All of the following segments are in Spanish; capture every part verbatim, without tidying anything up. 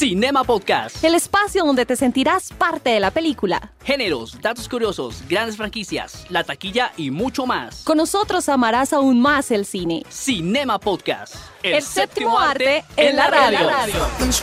Cinema Podcast, el espacio donde te sentirás parte de la película. Géneros, datos curiosos, grandes franquicias, la taquilla y mucho más. Con nosotros amarás aún más el cine. Cinema Podcast, el, el séptimo arte en la radio. En la radio.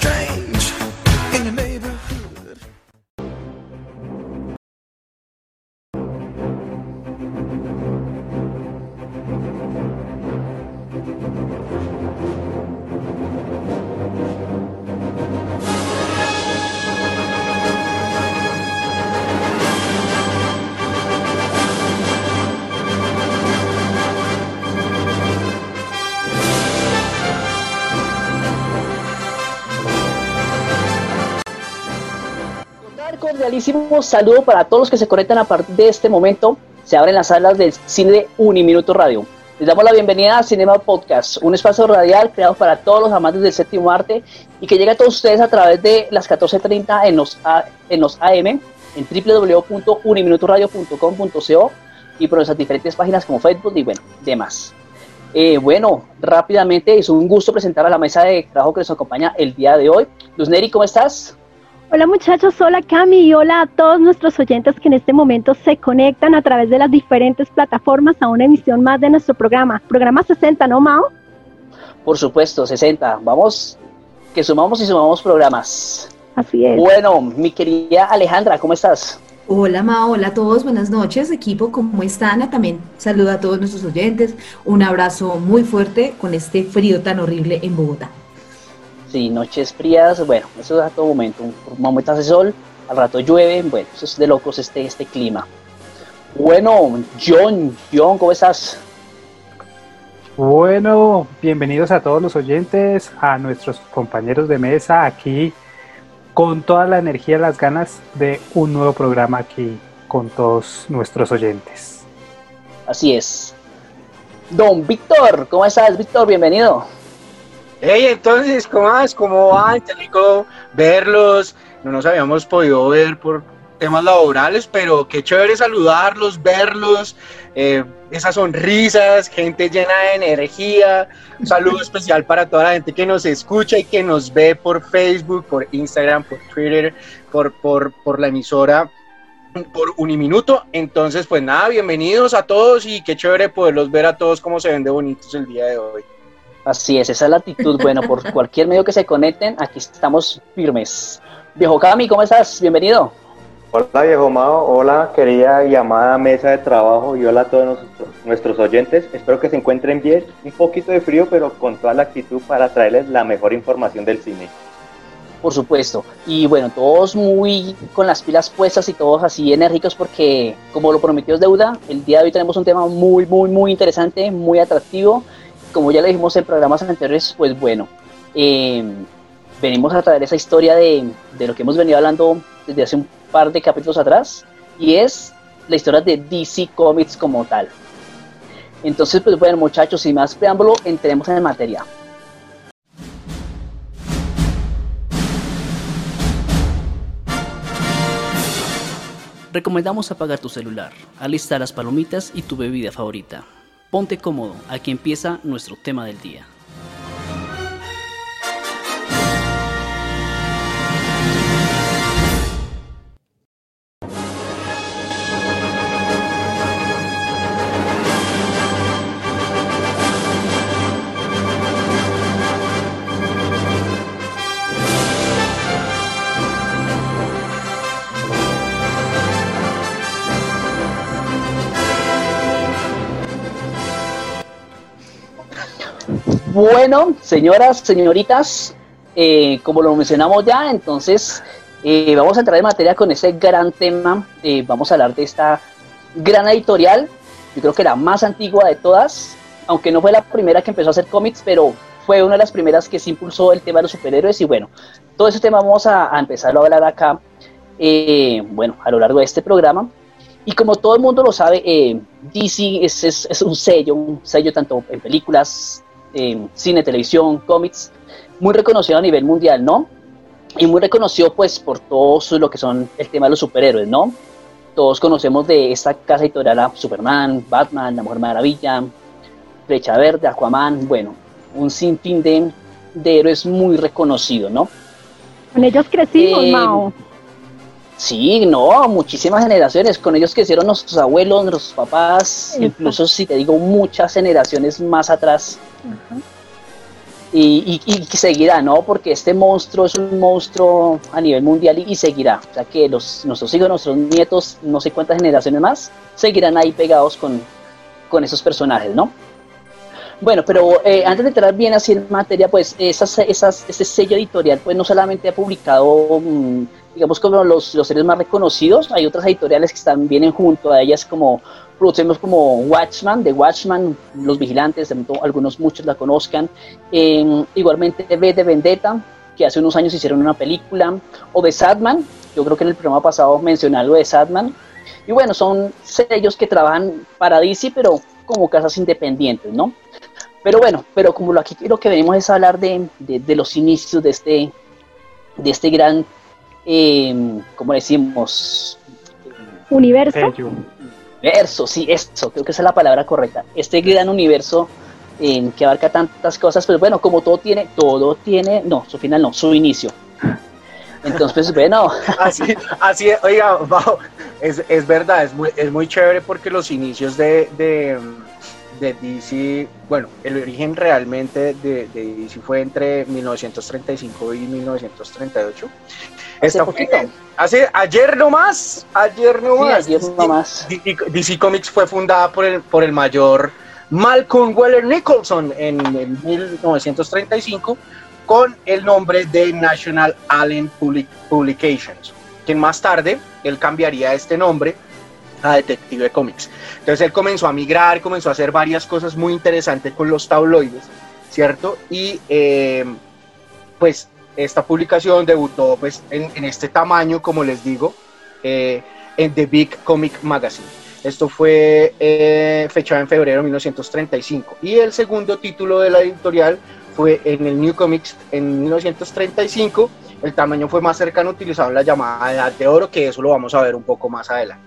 Cordialísimo saludo para todos los que se conectan a partir de este momento. Se abren las salas del cine de Uniminuto Radio. Les damos la bienvenida a Cinema Podcast, un espacio radial creado para todos los amantes del séptimo arte y que llega a todos ustedes a través de las catorce treinta en los, A, en los A M, en doble u doble u doble u punto uniminutoradio punto com punto co y por nuestras diferentes páginas como Facebook y bueno, demás. Eh, bueno, rápidamente es un gusto presentar a la mesa de trabajo que nos acompaña el día de hoy. Luz Neri, ¿cómo estás? Hola muchachos, hola Cami y hola a todos nuestros oyentes que en este momento se conectan a través de las diferentes plataformas a una emisión más de nuestro programa. Programa sesenta, ¿no, Mao? Por supuesto, sesenta. Vamos, que sumamos y sumamos programas. Así es. Bueno, mi querida Alejandra, ¿cómo estás? Hola Mao, hola a todos, buenas noches equipo, ¿cómo están? También saludo a todos nuestros oyentes, un abrazo muy fuerte con este frío tan horrible en Bogotá. Sí, noches frías, bueno, eso es a todo momento, un momento hace sol, al rato llueve, bueno, eso es de locos este, este clima. Bueno, John, John, ¿cómo estás? Bueno, bienvenidos a todos los oyentes, a nuestros compañeros de mesa, aquí con toda la energía y las ganas de un nuevo programa aquí con todos nuestros oyentes. Así es. Don Víctor, ¿cómo estás, Víctor? Bienvenido. Hey, entonces, ¿cómo vas? ¿Cómo van? Qué rico verlos. No nos habíamos podido ver por temas laborales, pero qué chévere saludarlos, verlos, eh, esas sonrisas, gente llena de energía. Un saludo especial para toda la gente que nos escucha y que nos ve por Facebook, por Instagram, por Twitter, por, por, por la emisora, por Uniminuto. Entonces, pues nada, bienvenidos a todos y qué chévere poderlos ver a todos cómo se ven de bonitos el día de hoy. Así es, esa es la actitud. Bueno, por cualquier medio que se conecten, aquí estamos firmes. Viejo Cami, ¿cómo estás? Bienvenido. Hola viejo Mao, hola querida y amada mesa de trabajo y hola a todos nuestros, nuestros oyentes. Espero que se encuentren bien, un poquito de frío, pero con toda la actitud para traerles la mejor información del cine. Por supuesto, y bueno, todos muy con las pilas puestas y todos así enérgicos porque, como lo prometió es deuda, el día de hoy tenemos un tema muy, muy, muy interesante, muy atractivo. Como ya lo dijimos en programas anteriores, pues bueno, eh, venimos a traer esa historia de, de lo que hemos venido hablando desde hace un par de capítulos atrás, y es la historia de D C Comics como tal. Entonces, pues bueno, muchachos, sin más preámbulo, entremos en materia. Recomendamos apagar tu celular, alistar las palomitas y tu bebida favorita. Ponte cómodo, aquí empieza nuestro tema del día. Bueno, señoras, señoritas, eh, como lo mencionamos ya, entonces eh, vamos a entrar en materia con este gran tema. Eh, vamos a hablar de esta gran editorial, yo creo que la más antigua de todas, aunque no fue la primera que empezó a hacer cómics, pero fue una de las primeras que se impulsó el tema de los superhéroes. Y bueno, todo ese tema vamos a, a empezarlo a hablar acá, eh, bueno, a lo largo de este programa. Y como todo el mundo lo sabe, eh, D C es, es, es un sello, un sello tanto en películas, eh, cine, televisión, cómics, muy reconocido a nivel mundial, ¿no? Y muy reconocido pues por todo lo que son el tema de los superhéroes, ¿no? Todos conocemos de esta casa editorial a Superman, Batman, La Mujer Maravilla, Flecha Verde, Aquaman, bueno, un sinfín de, de héroes muy reconocidos, ¿no? Con ellos crecimos, Eh, Mao. Sí, no, muchísimas generaciones. Con ellos crecieron nuestros abuelos, nuestros papás, Eso. incluso si te digo muchas generaciones más atrás. Ajá. Y, y, y seguirá, ¿no? Porque este monstruo es un monstruo a nivel mundial y, y seguirá. O sea que los, nuestros hijos, nuestros nietos, no sé cuántas generaciones más, seguirán ahí pegados con, con esos personajes, ¿no? Bueno, pero eh, antes de entrar bien así en materia, pues esas, esas, ese sello editorial pues no solamente ha publicado, mmm, digamos, como los, los series más reconocidos, hay otras editoriales que están vienen junto a ellas como producimos como Watchman, de Watchman, Los Vigilantes, de pronto algunos muchos la conozcan, eh, igualmente V de Vendetta, que hace unos años hicieron una película, o de Sadman, yo creo que en el programa pasado mencioné algo de Sadman, y bueno, son sellos que trabajan para D C, pero como casas independientes, ¿no? Pero bueno, pero como lo aquí lo que venimos es hablar de, de, de los inicios de este, de este gran, eh, ¿cómo decimos? Universo. Sello. Universo, sí, eso, creo que esa es la palabra correcta. Este gran universo eh, que abarca tantas cosas, pues bueno, como todo tiene, todo tiene, no, su final no, su inicio. Entonces, pues bueno. Así, así, oiga, Mau, es, es verdad, es muy, es muy chévere porque los inicios de, de, de D C, bueno, el origen realmente de, de D C fue entre mil novecientos treinta y cinco y mil novecientos treinta y ocho. Hace poquito. Hace, ayer nomás, ayer nomás. Sí, ayer nomás. D C Comics fue fundada por el, por el mayor Malcolm Weller Nicholson en, en mil novecientos treinta y cinco con el nombre de National Allen Public, Publications, que más tarde él cambiaría este nombre a Detective Comics. Entonces él comenzó a migrar, comenzó a hacer varias cosas muy interesantes con los tabloides, ¿cierto? Y eh, pues esta publicación debutó pues en, en este tamaño, como les digo, eh, en The Big Comic Magazine. Esto fue eh, fechado en febrero de mil novecientos treinta y cinco. Y el segundo título de la editorial fue en el New Comics en mil novecientos treinta y cinco. El tamaño fue más cercano, utilizado en la llamada Edad de Oro, que eso lo vamos a ver un poco más adelante.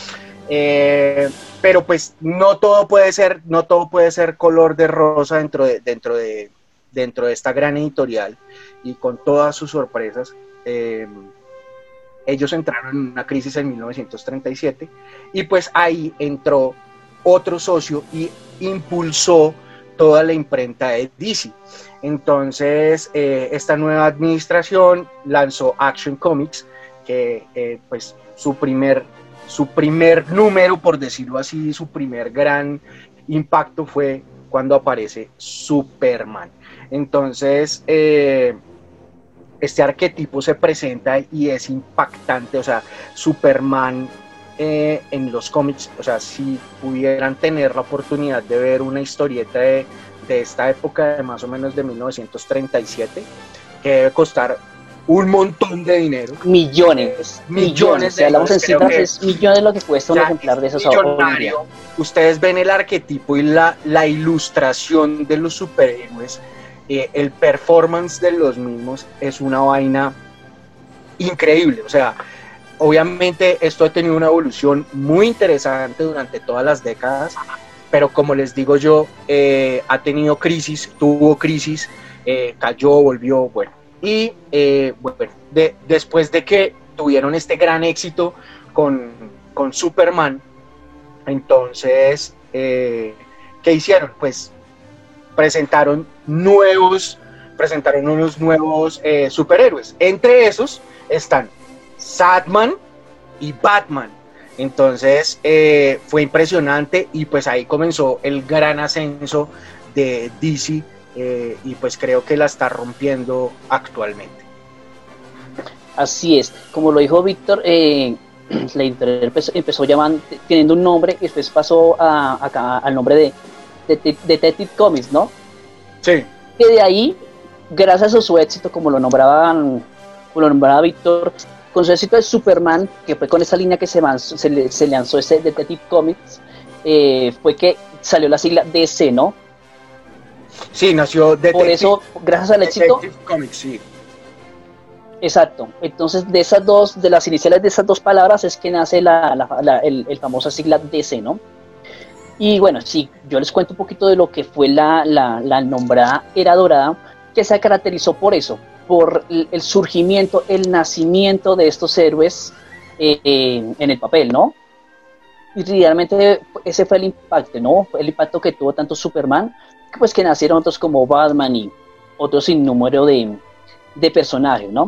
Eh, pero pues no todo puede ser, no todo puede ser color de rosa dentro de, dentro de, dentro de esta gran editorial, y con todas sus sorpresas. Eh, ellos entraron en una crisis en mil novecientos treinta y siete y pues ahí entró otro socio y impulsó toda la imprenta de D C. Entonces eh, esta nueva administración lanzó Action Comics, que eh, pues su primer, su primer número, por decirlo así, su primer gran impacto fue cuando aparece Superman. Entonces eh, este arquetipo se presenta y es impactante. O sea, Superman eh, en los cómics, o sea, si pudieran tener la oportunidad de ver una historieta de, de esta época, de más o menos de mil novecientos treinta y siete, que debe costar un montón de dinero. Millones, millones, millones si hablamos en cifras, que, es millones lo que cuesta un ejemplar de esos ahora. Ustedes ven el arquetipo y la, la ilustración de los superhéroes. Eh, el performance de los mismos es una vaina increíble. O sea, obviamente esto ha tenido una evolución muy interesante durante todas las décadas, pero como les digo yo, eh, ha tenido crisis, tuvo crisis, eh, cayó, volvió, bueno. Y eh, bueno, de, después de que tuvieron este gran éxito con, con Superman, entonces, eh, ¿qué hicieron? Pues presentaron nuevos, presentaron unos nuevos eh, superhéroes. Entre esos están Sadman y Batman. Entonces eh, fue impresionante y pues ahí comenzó el gran ascenso de D C, eh, y pues creo que la está rompiendo actualmente. Así es, como lo dijo Víctor, eh, la editorial empezó, empezó llamando, teniendo un nombre y después pasó a, a, al nombre de de, de Detective Comics, ¿no? Sí. Y de ahí, gracias a su éxito, como lo nombraban, como lo nombraba Víctor, con su éxito de Superman, que fue con esa línea que se, lanzó, se, le, se lanzó ese Detective Comics, eh, fue que salió la sigla D C, ¿no? Sí, nació Detective. Por eso, gracias al éxito. Detective Comics, sí. Exacto. Entonces, de esas dos, de las iniciales de esas dos palabras es que nace la, la, la el, el famosa sigla D C, ¿no? Y bueno, sí, yo les cuento un poquito de lo que fue la, la, la nombrada Era Dorada, que se caracterizó por eso, por el, el surgimiento, el nacimiento de estos héroes eh, eh, en el papel, ¿no? Y realmente ese fue el impacto, ¿no? El impacto que tuvo tanto Superman, que pues que nacieron otros como Batman y otros sin número de, de personajes, ¿no?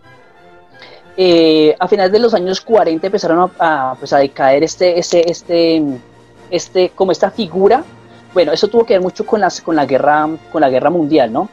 Eh, a finales de los años cuarenta empezaron a, a, pues a decaer este, este, este, este, como esta figura. Bueno, eso tuvo que ver mucho con, las, con, la, guerra, con la guerra mundial, ¿no?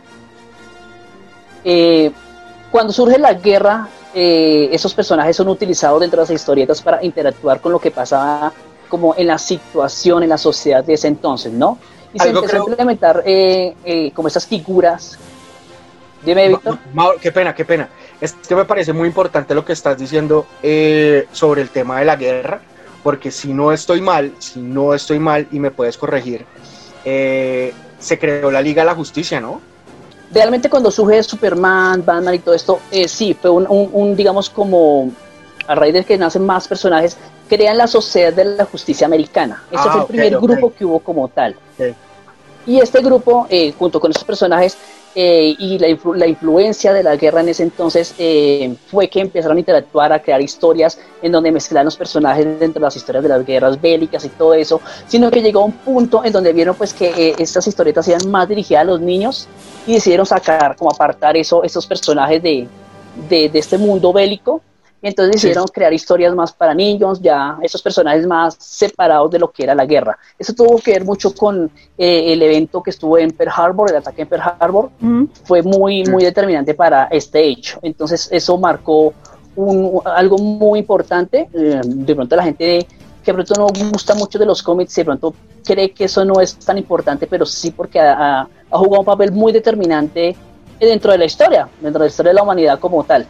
Eh, cuando surge la guerra, eh, esos personajes son utilizados dentro de las historietas para interactuar con lo que pasaba como en la situación, en la sociedad de ese entonces, ¿no? Y se empezó creo... a implementar eh, eh, como estas figuras. Dime, Víctor. Mauro, qué pena, qué pena. Es que me parece muy importante lo que estás diciendo eh, sobre el tema de la guerra, porque si no estoy mal, si no estoy mal y me puedes corregir, eh, se creó la Liga de la Justicia, ¿no? Realmente cuando surge Superman, Batman y todo esto, eh, sí, fue un, un, un, digamos, como a raíz de que nacen más personajes, crean la Sociedad de la Justicia Americana. Ese ah, fue el okay, primer okay. grupo que hubo como tal. Okay. Y este grupo, eh, junto con esos personajes, Eh, y la, influ la influencia de la guerra en ese entonces eh, fue que empezaron a interactuar, a crear historias en donde mezclaron los personajes dentro de las historias de las guerras bélicas y todo eso, sino que llegó a un punto en donde vieron pues que eh, estas historietas eran más dirigidas a los niños y decidieron sacar, como apartar eso, esos personajes de, de, de este mundo bélico. Y entonces decidieron sí. crear historias más para niños, ya esos personajes más separados de lo que era la guerra. Eso tuvo que ver mucho con eh, el evento que estuvo en Pearl Harbor, el ataque en Pearl Harbor, mm. fue muy, muy determinante para este hecho. Entonces eso marcó un, algo muy importante. Eh, de pronto la gente que de pronto no gusta mucho de los cómics, de pronto cree que eso no es tan importante, pero sí porque ha, ha jugado un papel muy determinante dentro de la historia, dentro de la historia de la humanidad como tal.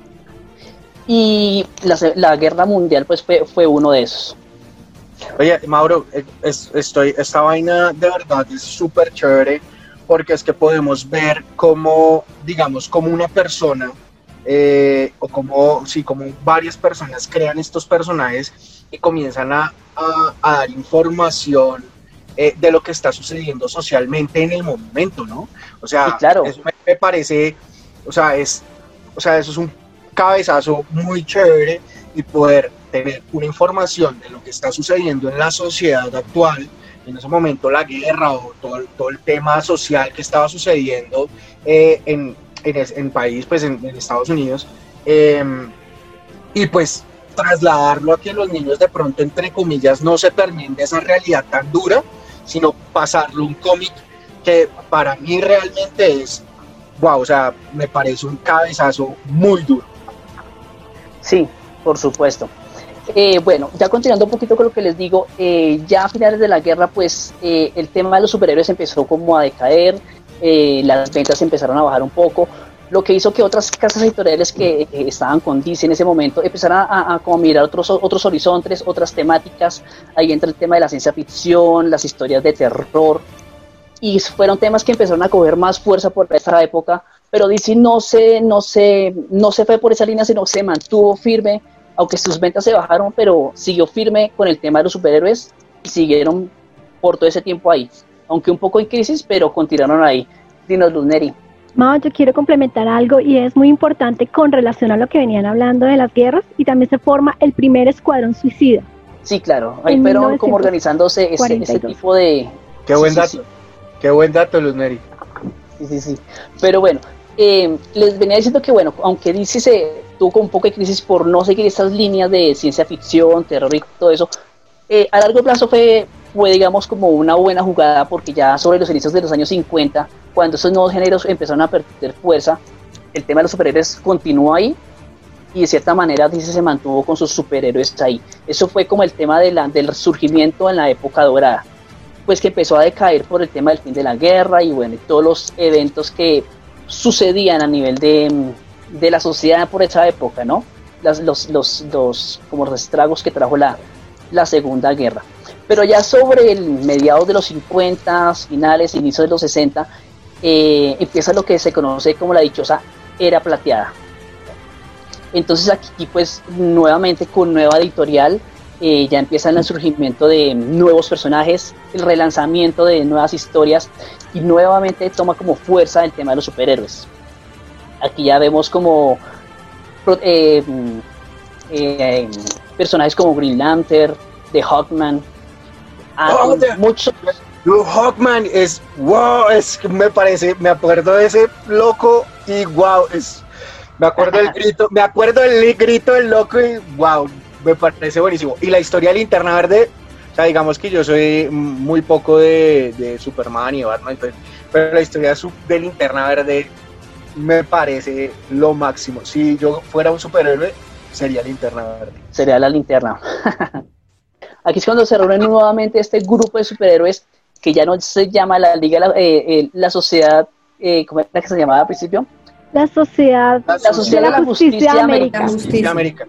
Y la, la guerra mundial pues fue, fue uno de esos. Oye, Mauro, es, estoy, esta vaina de verdad es súper chévere, porque es que podemos ver cómo, digamos, como una persona, eh, o como, sí, como varias personas crean estos personajes y comienzan a, a, a dar información eh, de lo que está sucediendo socialmente en el momento, ¿no? O sea, sí, claro. Eso me, me parece, o sea, es, o sea, eso es un cabezazo muy chévere, y poder tener una información de lo que está sucediendo en la sociedad actual, en ese momento la guerra o todo, todo el tema social que estaba sucediendo eh, en, en el país, pues en, en Estados Unidos, eh, y pues trasladarlo a que los niños de pronto, entre comillas, no se permiten de esa realidad tan dura, sino pasarlo un cómic que para mí realmente es, wow, o sea, me parece un cabezazo muy duro. Sí, por supuesto. Eh, bueno, ya continuando un poquito con lo que les digo, eh, ya a finales de la guerra, pues eh, el tema de los superhéroes empezó como a decaer, eh, las ventas empezaron a bajar un poco, lo que hizo que otras casas editoriales que eh, estaban con D C en ese momento empezaran a, a, a como mirar otros, otros horizontes, otras temáticas. Ahí entra el tema de la ciencia ficción, las historias de terror, y fueron temas que empezaron a coger más fuerza por esta época, pero D C no se, no se, no se fue por esa línea, sino se mantuvo firme, aunque sus ventas se bajaron, pero siguió firme con el tema de los superhéroes y siguieron por todo ese tiempo ahí, aunque un poco en crisis, pero continuaron ahí. Dinos, Luz Neri. Mao, yo quiero complementar algo, y es muy importante con relación a lo que venían hablando de las guerras, y también se forma el primer escuadrón suicida. Sí, claro, ahí fueron como organizándose ese, ese tipo de... Qué buen sí, dato, sí, sí. Qué buen dato, Luz Neri. Sí, sí, sí, pero bueno, eh, les venía diciendo que bueno, aunque D C se tuvo un poco de crisis por no seguir estas líneas de ciencia ficción, terror y todo eso, eh, a largo plazo fue, fue digamos como una buena jugada, porque ya sobre los inicios de los años cincuenta, cuando esos nuevos géneros empezaron a perder fuerza, el tema de los superhéroes continuó ahí, y de cierta manera D C se mantuvo con sus superhéroes ahí. Eso fue como el tema de la, del surgimiento en la época dorada, pues que empezó a decaer por el tema del fin de la guerra y bueno, todos los eventos que sucedían a nivel de, de la sociedad por esa época, ¿no? Las, los, los, los, como los estragos que trajo la, la Segunda Guerra. Pero ya sobre el mediados de los cincuenta, finales, inicios de los sesenta, eh, empieza lo que se conoce como la dichosa Era Plateada. Entonces aquí pues nuevamente con nueva editorial, eh, ya empieza el surgimiento de nuevos personajes, el relanzamiento de nuevas historias, y nuevamente toma como fuerza el tema de los superhéroes. Aquí ya vemos como eh, eh, personajes como Green Lantern, The Hawkman, ah, Oh, the- muchos. Blue Hawkman es wow, es que me parece, me acuerdo de ese loco y wow, es me acuerdo del grito, me acuerdo del grito del loco y wow, me parece buenísimo. Y la historia de Linterna Verde, o sea, digamos que yo soy muy poco de, de Superman y Batman, pero, pero la historia de, su- de Linterna Verde me parece lo máximo. Si yo fuera un superhéroe, sería Linterna Verde. Sería la linterna. Aquí es cuando se reúnen nuevamente este grupo de superhéroes que ya no se llama la Liga, la, eh, eh, la Sociedad, eh, ¿cómo era que se llamaba al principio? La sociedad, La La Sociedad de la Justicia, Justicia Americana. La justicia. América.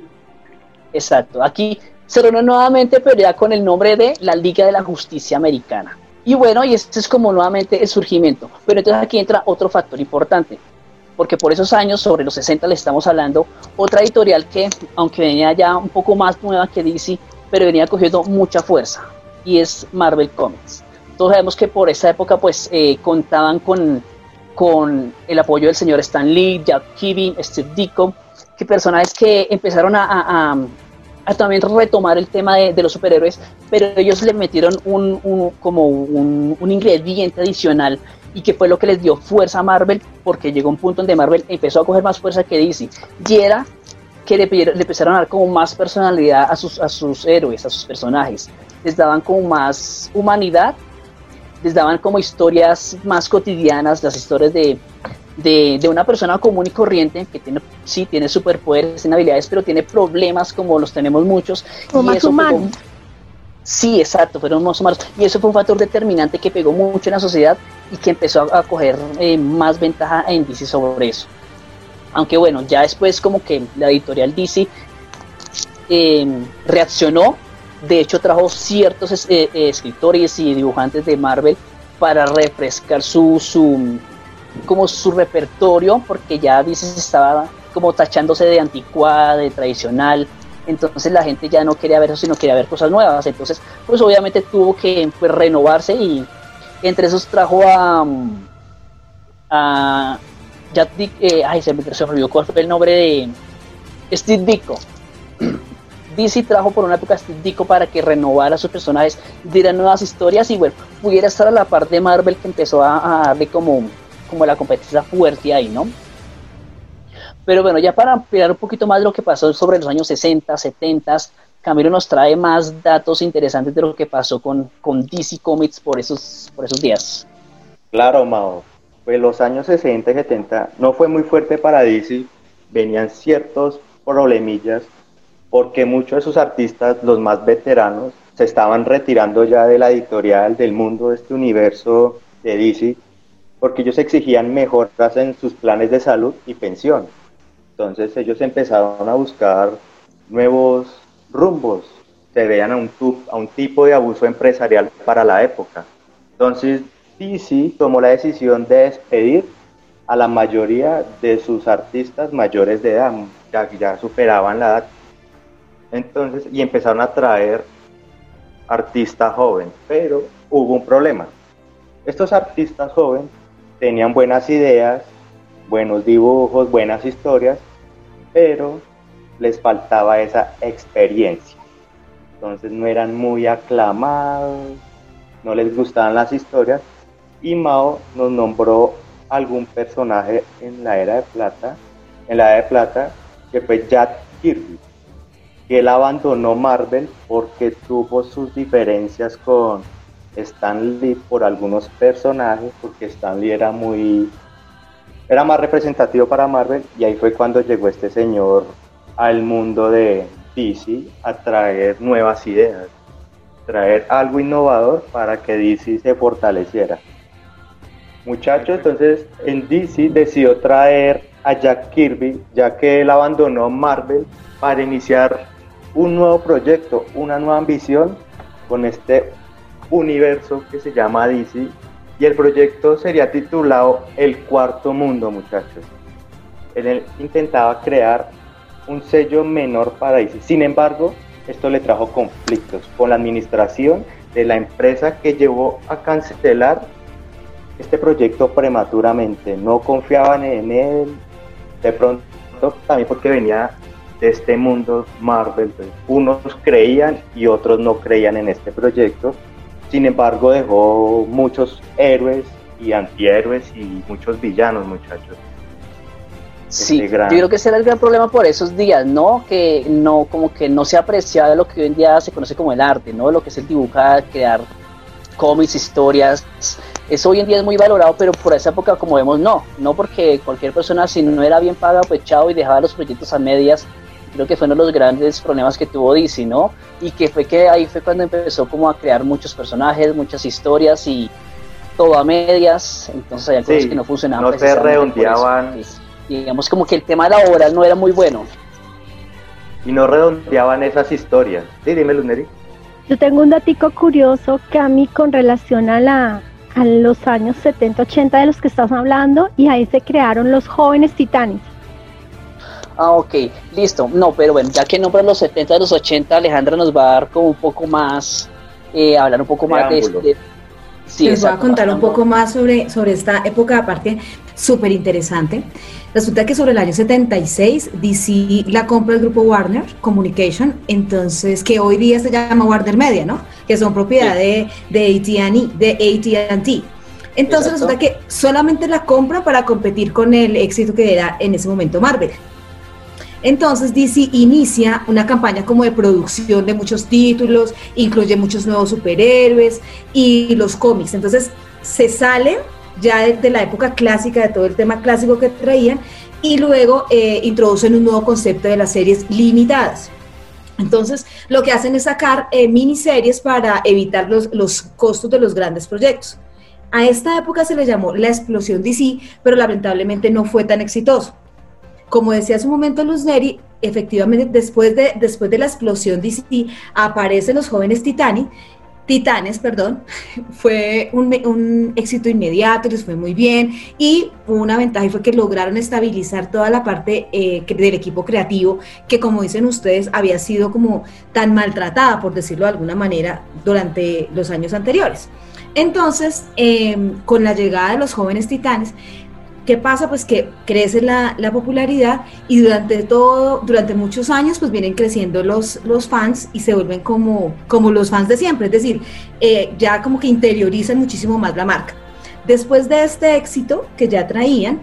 Exacto, aquí se reúnen nuevamente, pero ya con el nombre de la Liga de la Justicia Americana. Y bueno, y este es como nuevamente el surgimiento. Pero entonces aquí entra otro factor importante, porque por esos años, sobre los sesenta, le estamos hablando, otra editorial que, aunque venía ya un poco más nueva que D C, pero venía cogiendo mucha fuerza, y es Marvel Comics. Todos sabemos que por esa época pues eh, contaban con, con el apoyo del señor Stan Lee, Jack Kirby, Steve Ditko, que personajes que empezaron a, a, a, a también retomar el tema de, de los superhéroes, pero ellos le metieron un, un, como un, un ingrediente adicional, y que fue lo que les dio fuerza a Marvel, porque llegó un punto donde Marvel empezó a coger más fuerza que D C, y era que le, pidieron- le empezaron a dar como más personalidad a sus, a sus héroes, a sus personajes, les daban como más humanidad, les daban como historias más cotidianas, las historias de, de, de una persona común y corriente que tiene, sí, tiene superpoderes, tiene habilidades, pero tiene problemas como los tenemos muchos. Como y más eso fue humanos. como- Sí, exacto, fueron más humanos. Y eso fue un factor determinante que pegó mucho en la sociedad y que empezó a, a coger eh, más ventaja en D C sobre eso. Aunque bueno, ya después como que la editorial D C eh, reaccionó. De hecho, trajo ciertos es- eh, eh, escritores y dibujantes de Marvel para refrescar su, su, como su repertorio, porque ya D C se estaba como tachándose de anticuada, de tradicional. Entonces la gente ya no quería ver eso, sino quería ver cosas nuevas. Entonces, pues obviamente tuvo que pues, renovarse, y entre esos trajo a, mm, a Jack Dick, eh, ay, se me, se me olvidó cuál fue el nombre de Steve Ditko. D C trajo por una época a Steve Ditko para que renovara sus personajes, diera nuevas historias y bueno, pudiera estar a la par de Marvel, que empezó a, a darle como, como la competencia fuerte ahí, ¿no? Pero bueno, ya para ampliar un poquito más de lo que pasó sobre los años sesenta, setenta, Camilo nos trae más datos interesantes de lo que pasó con, con D C Comics por esos, por esos días. Claro, Mao. Pues los años sesenta y setenta no fue muy fuerte para D C, venían ciertos problemillas porque muchos de sus artistas, los más veteranos, se estaban retirando ya de la editorial, del mundo, de este universo de D C, porque ellos exigían mejoras en sus planes de salud y pensión. Entonces ellos empezaron a buscar nuevos rumbos, se veían a un, tu- a un tipo de abuso empresarial para la época. Entonces D C tomó la decisión de despedir a la mayoría de sus artistas mayores de edad, ya, ya superaban la edad. Entonces, y empezaron a traer artistas jóvenes, pero hubo un problema. Estos artistas jóvenes tenían buenas ideas, buenos dibujos, buenas historias, pero les faltaba esa experiencia. Entonces no eran muy aclamados, no les gustaban las historias, y Mao nos nombró algún personaje en la Era de Plata, en la Era de Plata, que fue Jack Kirby, que él abandonó Marvel porque tuvo sus diferencias con Stan Lee por algunos personajes, porque Stan Lee era muy era más representativo para Marvel, y ahí fue cuando llegó este señor al mundo de D C a traer nuevas ideas, traer algo innovador para que D C se fortaleciera. Muchachos, entonces en D C decidió traer a Jack Kirby, ya que él abandonó Marvel para iniciar un nuevo proyecto, una nueva ambición con este universo que se llama D C, y el proyecto sería titulado El Cuarto Mundo, muchachos. Él intentaba crear un sello menor para D C, sin embargo, esto le trajo conflictos con la administración de la empresa, que llevó a cancelar este proyecto prematuramente. No confiaban en él, de pronto también porque venía de este mundo Marvel, pues, unos creían y otros no creían en este proyecto. Sin embargo, dejó muchos héroes y antihéroes y muchos villanos, muchachos. Sí, Este gran- yo creo que ese era el gran problema por esos días, ¿no? Que no, como que no se apreciaba lo que hoy en día se conoce como el arte, ¿no? Lo que es el dibujar, crear cómics, historias. Eso hoy en día es muy valorado, pero por esa época, como vemos, no. No porque cualquier persona, si no era bien paga, pues chao, y dejaba los proyectos a medias. Creo que fue uno de los grandes problemas que tuvo D C, ¿no? Y que fue que ahí fue cuando empezó como a crear muchos personajes, muchas historias y todo a medias. Entonces había cosas Sí, que no funcionaban. no se precisamente por eso. redondeaban. Sí. Digamos como que el tema laboral no era muy bueno. Y no redondeaban esas historias. Sí, dime, Luneri. Yo tengo un datico curioso, Cami, con relación a la a los años setenta, ochenta de los que estás hablando, y ahí se crearon los jóvenes titanes. Ah, ok, listo. No, pero bueno, ya que nombran los setenta, los ochenta, Alejandra nos va a dar como un poco más, eh, hablar un poco más de Preámbulo. este. Sí, Les voy a exacto, contar un bastante. poco más sobre, sobre esta época, aparte, súper interesante. Resulta que sobre el año setenta y seis, D C la compra el grupo Warner Communication, entonces, que hoy día se llama Warner Media, ¿no? Que son propiedad Sí. de, de A T and E, de A T and T. Entonces Exacto. resulta que solamente la compra para competir con el éxito que era en ese momento Marvel. Entonces D C inicia una campaña como de producción de muchos títulos, incluye muchos nuevos superhéroes y los cómics. Entonces se salen ya de, de la época clásica, de todo el tema clásico que traían, y luego eh, introducen un nuevo concepto de las series limitadas. Entonces lo que hacen es sacar eh, miniseries para evitar los, los costos de los grandes proyectos. A esta época se le llamó la explosión D C, pero lamentablemente no fue tan exitoso. Como decía hace un momento Luz Neri, efectivamente después de, después de la explosión D C aparecen los jóvenes titani, titanes, perdón, fue un, un éxito inmediato, les fue muy bien, y una ventaja fue que lograron estabilizar toda la parte eh, del equipo creativo, que como dicen ustedes, había sido como tan maltratada, por decirlo de alguna manera, durante los años anteriores. Entonces, eh, con la llegada de los jóvenes titanes, ¿qué pasa? Pues que crece la, la popularidad, y durante todo, durante muchos años, pues vienen creciendo los, los fans y se vuelven como, como los fans de siempre, es decir, eh, ya como que interiorizan muchísimo más la marca. Después de este éxito que ya traían,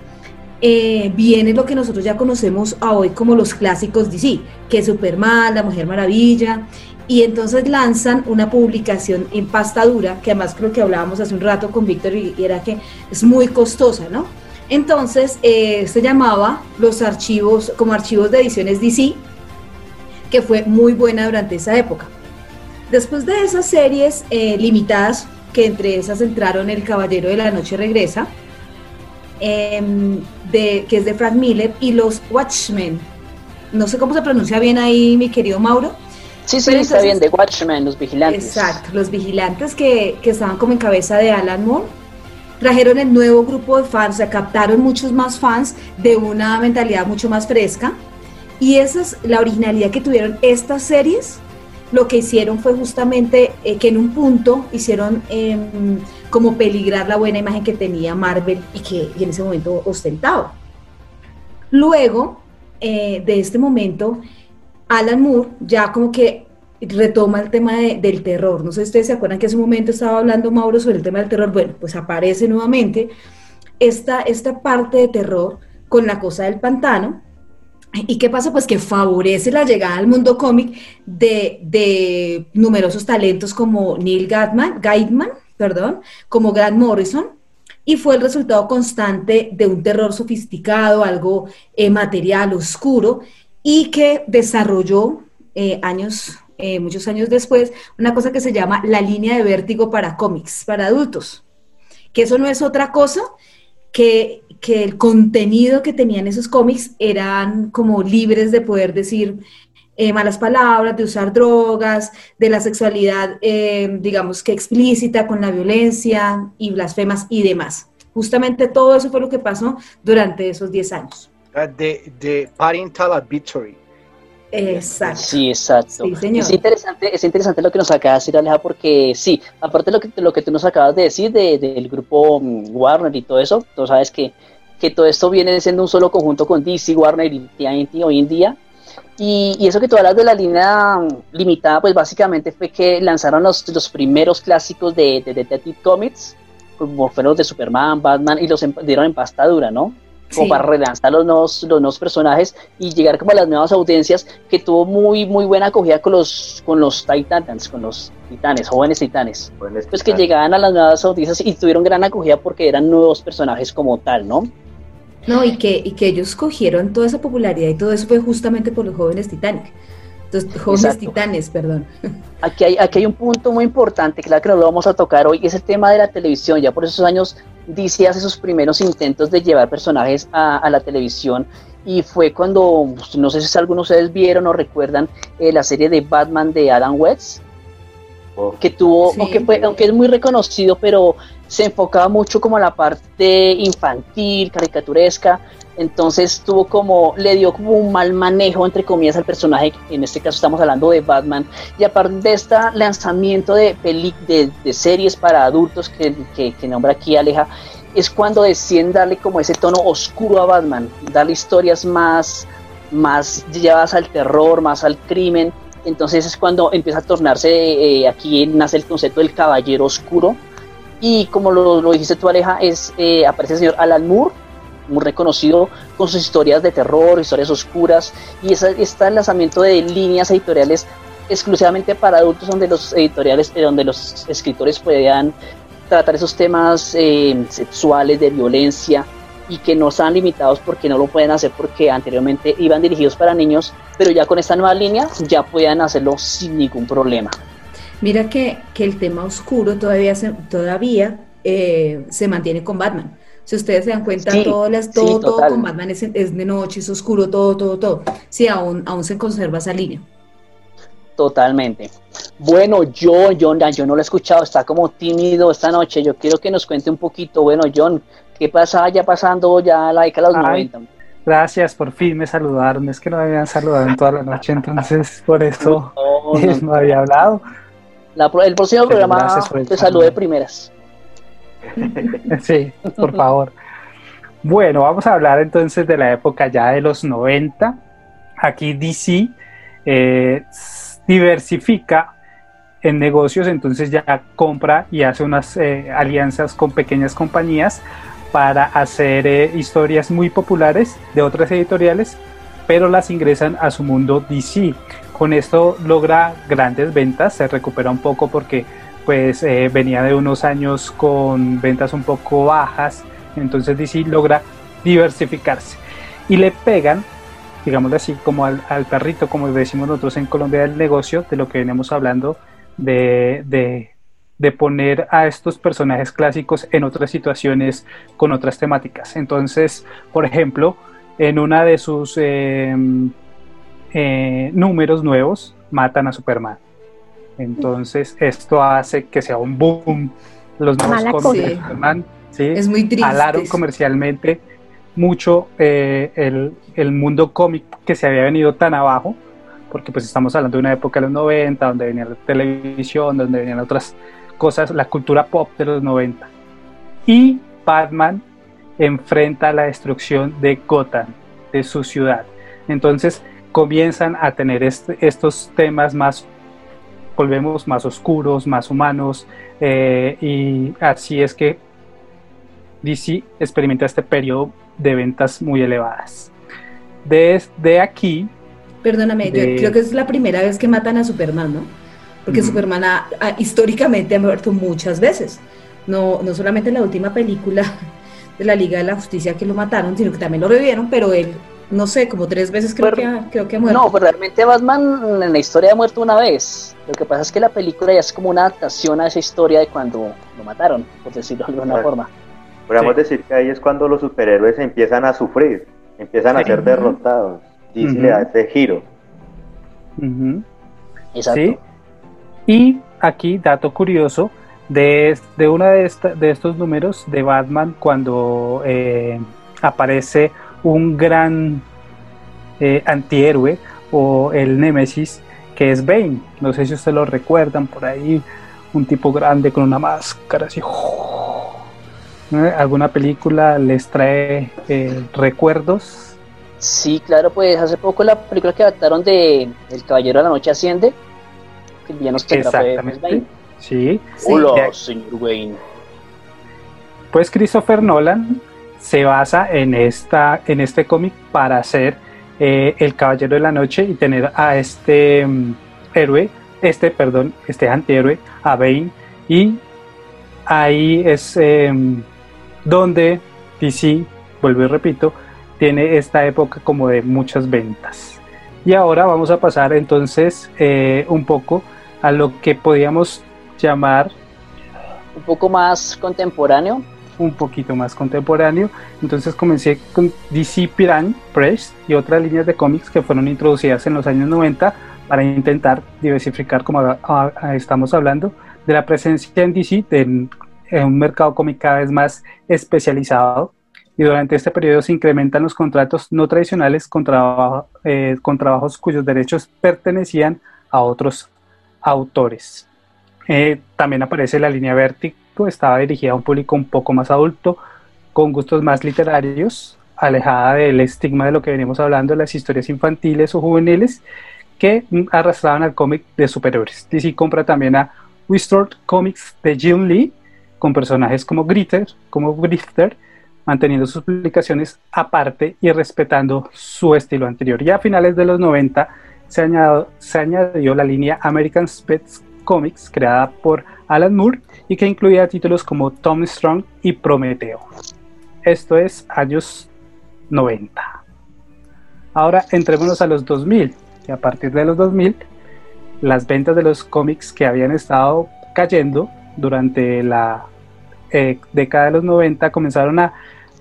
eh, viene lo que nosotros ya conocemos a hoy como los clásicos D C, que es Superman, la Mujer Maravilla, y entonces lanzan una publicación en pasta dura, que además creo que hablábamos hace un rato con Víctor, y, y era que es muy costosa, ¿no? Entonces eh, se llamaba los archivos, como archivos de ediciones D C, que fue muy buena durante esa época. Después de esas series eh, limitadas, que entre esas entraron El Caballero de la Noche Regresa, eh, de, que es de Frank Miller, y los Watchmen, no sé cómo se pronuncia bien ahí, mi querido Mauro. Sí, sí, Pero está entonces- bien, de Watchmen, los vigilantes. Exacto, los vigilantes que, que estaban como en cabeza de Alan Moore, trajeron el nuevo grupo de fans, o sea, captaron muchos más fans de una mentalidad mucho más fresca, y esa es la originalidad que tuvieron estas series. Lo que hicieron fue justamente eh, que en un punto hicieron eh, como peligrar la buena imagen que tenía Marvel y que y en ese momento ostentaba. Luego eh, de este momento, Alan Moore ya como que retoma el tema de, del terror. No sé si ustedes se acuerdan que en ese momento estaba hablando Mauro sobre el tema del terror. Bueno, pues aparece nuevamente esta, esta parte de terror con La Cosa del Pantano. ¿Y qué pasa? Pues que favorece la llegada al mundo cómic de, de numerosos talentos como Neil Gaiman, Gaiman, perdón, como Grant Morrison, y fue el resultado constante de un terror sofisticado, algo eh, material, oscuro, y que desarrolló eh, años, eh, muchos años después, una cosa que se llama la línea de Vértigo para cómics, para adultos, que eso no es otra cosa que, que el contenido que tenían esos cómics eran como libres de poder decir eh, malas palabras, de usar drogas, de la sexualidad, eh, digamos que explícita, con la violencia y blasfemas y demás. Justamente todo eso fue lo que pasó durante esos diez años. De, de parental advisory. Exacto. Sí, exacto. Sí, señor. Es interesante, es interesante lo que nos acabas de decir, Aleja, porque sí, aparte de lo que, lo que tú nos acabas de decir de, del grupo um, Warner y todo eso, tú sabes que que todo esto viene siendo un solo conjunto con D C, Warner y T N T hoy en día. Y, y eso que tú hablas de la línea limitada, pues básicamente fue que lanzaron los, los primeros clásicos de, de Detective Comics, como fueron los de Superman, Batman, y los em, dieron en pasta dura, ¿no? Como sí. Para relanzar los nuevos, los nuevos personajes y llegar como a las nuevas audiencias, que tuvo muy muy buena acogida con los con los Titans, con los titanes, jóvenes titanes. Jóvenes pues titanes. Que llegaban a las nuevas audiencias y tuvieron gran acogida porque eran nuevos personajes como tal, ¿no? No, y que, y que ellos cogieron toda esa popularidad y todo eso fue justamente por los jóvenes titanes. Entonces, jóvenes Exacto. titanes, perdón. Aquí hay, aquí hay un punto muy importante, claro que no lo vamos a tocar hoy, es el tema de la televisión. Ya por esos años D C hace sus primeros intentos de llevar personajes a, a la televisión, y fue cuando, no sé si algunos de ustedes vieron o recuerdan eh, la serie de Batman de Adam West, oh. que tuvo, sí. aunque, fue, aunque es muy reconocido, pero se enfocaba mucho como a la parte infantil, caricaturesca. Entonces tuvo como, le dio como un mal manejo, entre comillas, al personaje. En este caso estamos hablando de Batman. Y aparte de este lanzamiento de, peli, de, de series para adultos que, que, que nombra aquí Aleja, es cuando deciden darle como ese tono oscuro a Batman, darle historias más, más llevadas al terror, más al crimen. Entonces es cuando empieza a tornarse, eh, aquí nace el concepto del caballero oscuro. Y como lo, lo dijiste tú, Aleja, es, eh, aparece el señor Alan Moore, muy reconocido con sus historias de terror, historias oscuras, y esa, este lanzamiento de líneas editoriales exclusivamente para adultos, donde los editoriales, eh, donde los escritores podían tratar esos temas eh, sexuales, de violencia, y que no están limitados porque no lo pueden hacer porque anteriormente iban dirigidos para niños, pero ya con esta nueva línea ya puedan hacerlo sin ningún problema. Mira que, que el tema oscuro todavía se, todavía eh, se mantiene con Batman. Si ustedes se dan cuenta, sí, todas las, todo, sí, todo con Batman es, es de noche, es oscuro, todo, todo, todo. Sí, aún, aún se conserva esa línea. Totalmente. Bueno, John, John, yo no lo he escuchado, está como tímido esta noche. Yo quiero que nos cuente un poquito. Bueno, John, ¿qué pasa ya pasando ya la década de los Ay, noventa? Gracias, por fin me saludaron. Es que no me habían saludado en toda la noche, entonces por eso no, no, no había hablado. La, el próximo Pero programa te saludo de primeras. Sí, por favor. Bueno, vamos a hablar entonces de la época ya de los noventa. Aquí D C eh, diversifica en negocios, entonces ya compra y hace unas eh, alianzas con pequeñas compañías para hacer eh, historias muy populares de otras editoriales, pero las ingresan a su mundo D C. Con esto logra grandes ventas, se recupera un poco porque pues eh, venía de unos años con ventas un poco bajas, entonces D C logra diversificarse y le pegan, digámoslo así, como al, al perrito, como decimos nosotros en Colombia, del negocio, de lo que venimos hablando, de, de, de poner a estos personajes clásicos en otras situaciones con otras temáticas. Entonces, por ejemplo, en una de sus eh, eh, números nuevos, matan a Superman. Entonces esto hace que sea un boom. Los nuevos cómics de Superman, ¿sí? Es muy triste. Jalaron comercialmente mucho eh, el, el mundo cómic, que se había venido tan abajo, porque pues estamos hablando de una época de los noventa, donde venía la televisión, donde venían otras cosas, la cultura pop de los noventa. Y Batman enfrenta la destrucción de Gotham, de su ciudad. Entonces comienzan a tener este, estos temas más, volvemos más oscuros, más humanos, eh, y así es que D C experimenta este periodo de ventas muy elevadas. Desde aquí... Perdóname, de... yo creo que es la primera vez que matan a Superman, ¿no? Porque mm. Superman ha, ha, históricamente ha muerto muchas veces. No, no solamente en la última película de la Liga de la Justicia que lo mataron, sino que también lo revivieron, pero él... No sé, como tres veces creo, pero, que, ha, creo que ha muerto. No, pero realmente Batman en la historia ha muerto una vez. Lo que pasa es que la película ya es como una adaptación a esa historia de cuando lo mataron, por decirlo de alguna claro. forma. Podríamos sí. decir que ahí es cuando los superhéroes empiezan a sufrir, empiezan sí. a ser derrotados. D C uh-huh. le da ese giro. Uh-huh. Exacto. ¿Sí? Y aquí, dato curioso, de, de uno de, esta, de estos números de Batman, cuando eh, aparece un gran eh, antihéroe o el Némesis, que es Bane. No sé si ustedes lo recuerdan, por ahí un tipo grande con una máscara así, ¿Eh? ¿Alguna película les trae eh, recuerdos? Sí, claro, pues hace poco la película que adaptaron de El Caballero de la Noche Asciende, que el villano se fue Exactamente, sí. Hola, sí. señor Wayne. Pues Christopher Nolan se basa en esta en este cómic para hacer eh, El Caballero de la Noche y tener a este um, héroe, este, perdón, este antihéroe, a Bane, y ahí es eh, donde D C, vuelvo y repito, tiene esta época como de muchas ventas. Y ahora vamos a pasar entonces eh, un poco a lo que podríamos llamar un poco más contemporáneo. un poquito más contemporáneo. Entonces comencé con D C Piranha Press y otras líneas de cómics que fueron introducidas en los años noventa para intentar diversificar, como a, a, a estamos hablando, de la presencia en D C de, en un mercado cómic cada vez más especializado. Y durante este periodo se incrementan los contratos no tradicionales con, trabajo, eh, con trabajos cuyos derechos pertenecían a otros autores. Eh, también aparece la línea Vértigo, estaba dirigida a un público un poco más adulto, con gustos más literarios, alejada del estigma de lo que venimos hablando de las historias infantiles o juveniles que arrastraban al cómic de superhéroes. D C compra también a Wizard Comics de Jim Lee, con personajes como Grifter, como Grifter, manteniendo sus publicaciones aparte y respetando su estilo anterior. Ya a finales de los noventa se añadió, se añadió la línea American Spets Comics, creada por Alan Moore y que incluía títulos como Tom Strong y Prometeo. Esto es años noventa. Ahora entrémonos a los dos mil, y a partir de los dos mil las ventas de los cómics que habían estado cayendo durante la eh, década de los noventa comenzaron a,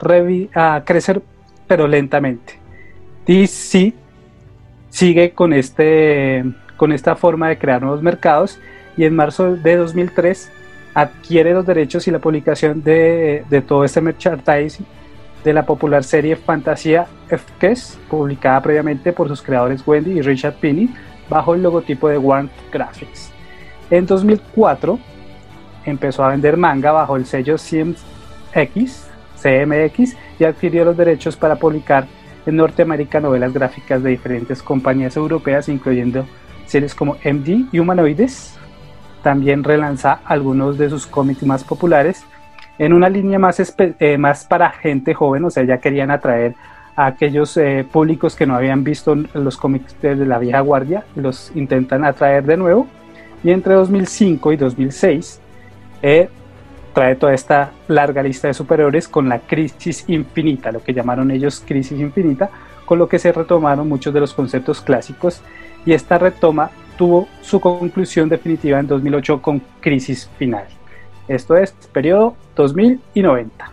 a crecer, pero lentamente. D C sigue con, este, con esta forma de crear nuevos mercados y en marzo de dos mil tres adquiere los derechos y la publicación de, de todo este merchandising de la popular serie Fantasía F-Kes, publicada previamente por sus creadores Wendy y Richard Pini bajo el logotipo de Warner Graphics. En dos mil cuatro empezó a vender manga bajo el sello C M X, C M X y adquirió los derechos para publicar en Norteamérica novelas gráficas de diferentes compañías europeas, incluyendo series como M D y Humanoides. También relanza algunos de sus cómics más populares en una línea más, eh, más para gente joven, o sea, ya querían atraer a aquellos eh, públicos que no habían visto los cómics de la vieja guardia, los intentan atraer de nuevo, y entre dos mil cinco y dos mil seis eh, trae toda esta larga lista de superhéroes con la Crisis Infinita, lo que llamaron ellos Crisis Infinita, con lo que se retomaron muchos de los conceptos clásicos, y esta retoma tuvo su conclusión definitiva en dos mil ocho con Crisis Final. Esto es periodo dos mil y noventa.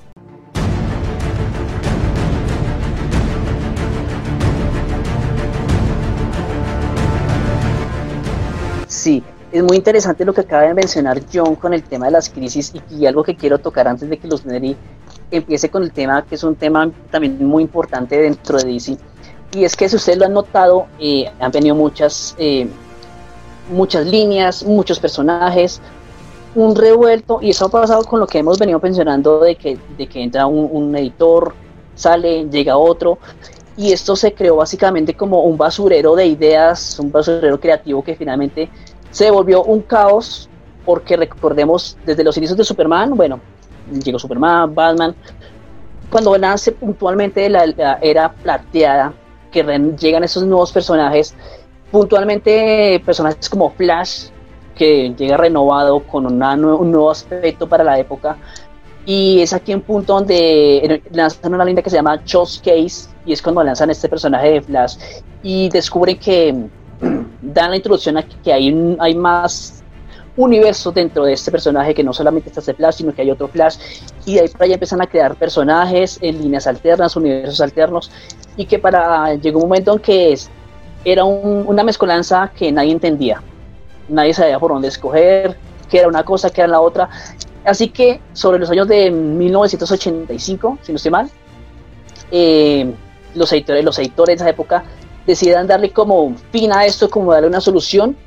Sí, es muy interesante lo que acaba de mencionar John con el tema de las crisis y, y algo que quiero tocar antes de que Luz Neri empiece con el tema, que es un tema también muy importante dentro de D C. Y es que si ustedes lo han notado, eh, han venido muchas, eh, muchas líneas, muchos personajes, un revuelto, y eso ha pasado con lo que hemos venido mencionando de que, de que entra un, un editor, sale, llega otro, y esto se creó básicamente como un basurero de ideas, un basurero creativo que finalmente se volvió un caos, porque recordemos desde los inicios de Superman, bueno, llegó Superman, Batman, cuando nace puntualmente la, la era plateada, que re, llegan esos nuevos personajes, puntualmente personajes como Flash, que llega renovado con una, un nuevo aspecto para la época, y es aquí un punto donde lanzan una línea que se llama Just Case, y es cuando lanzan este personaje de Flash, y descubren que dan la introducción a que hay, hay más universo dentro de este personaje, que no solamente está este Flash, sino que hay otro Flash, y de ahí para allá empiezan a crear personajes en líneas alternas, universos alternos, y que para llegó un momento en que es, era un, una mezcolanza que nadie entendía, nadie sabía por dónde escoger, qué era una cosa, qué era la otra, así que sobre los años de mil novecientos ochenta y cinco, si no estoy mal, eh, los editores, los editores de esa época deciden darle como fin a esto, como darle una solución,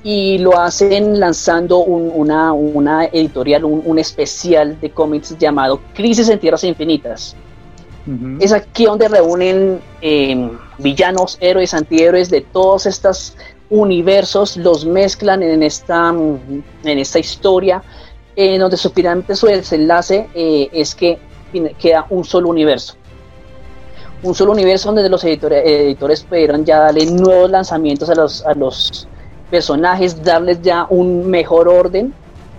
y lo hacen lanzando un, una, una editorial, un, un especial de cómics llamado Crisis en Tierras Infinitas. Uh-huh. Es aquí donde reúnen eh, villanos, héroes, antihéroes de todos estos universos, los mezclan en esta, en esta historia, en donde su, finalmente su desenlace eh, es que queda un solo universo. Un solo universo donde los editores, editores pudieron ya darle nuevos lanzamientos a los, a los personajes, darles ya un mejor orden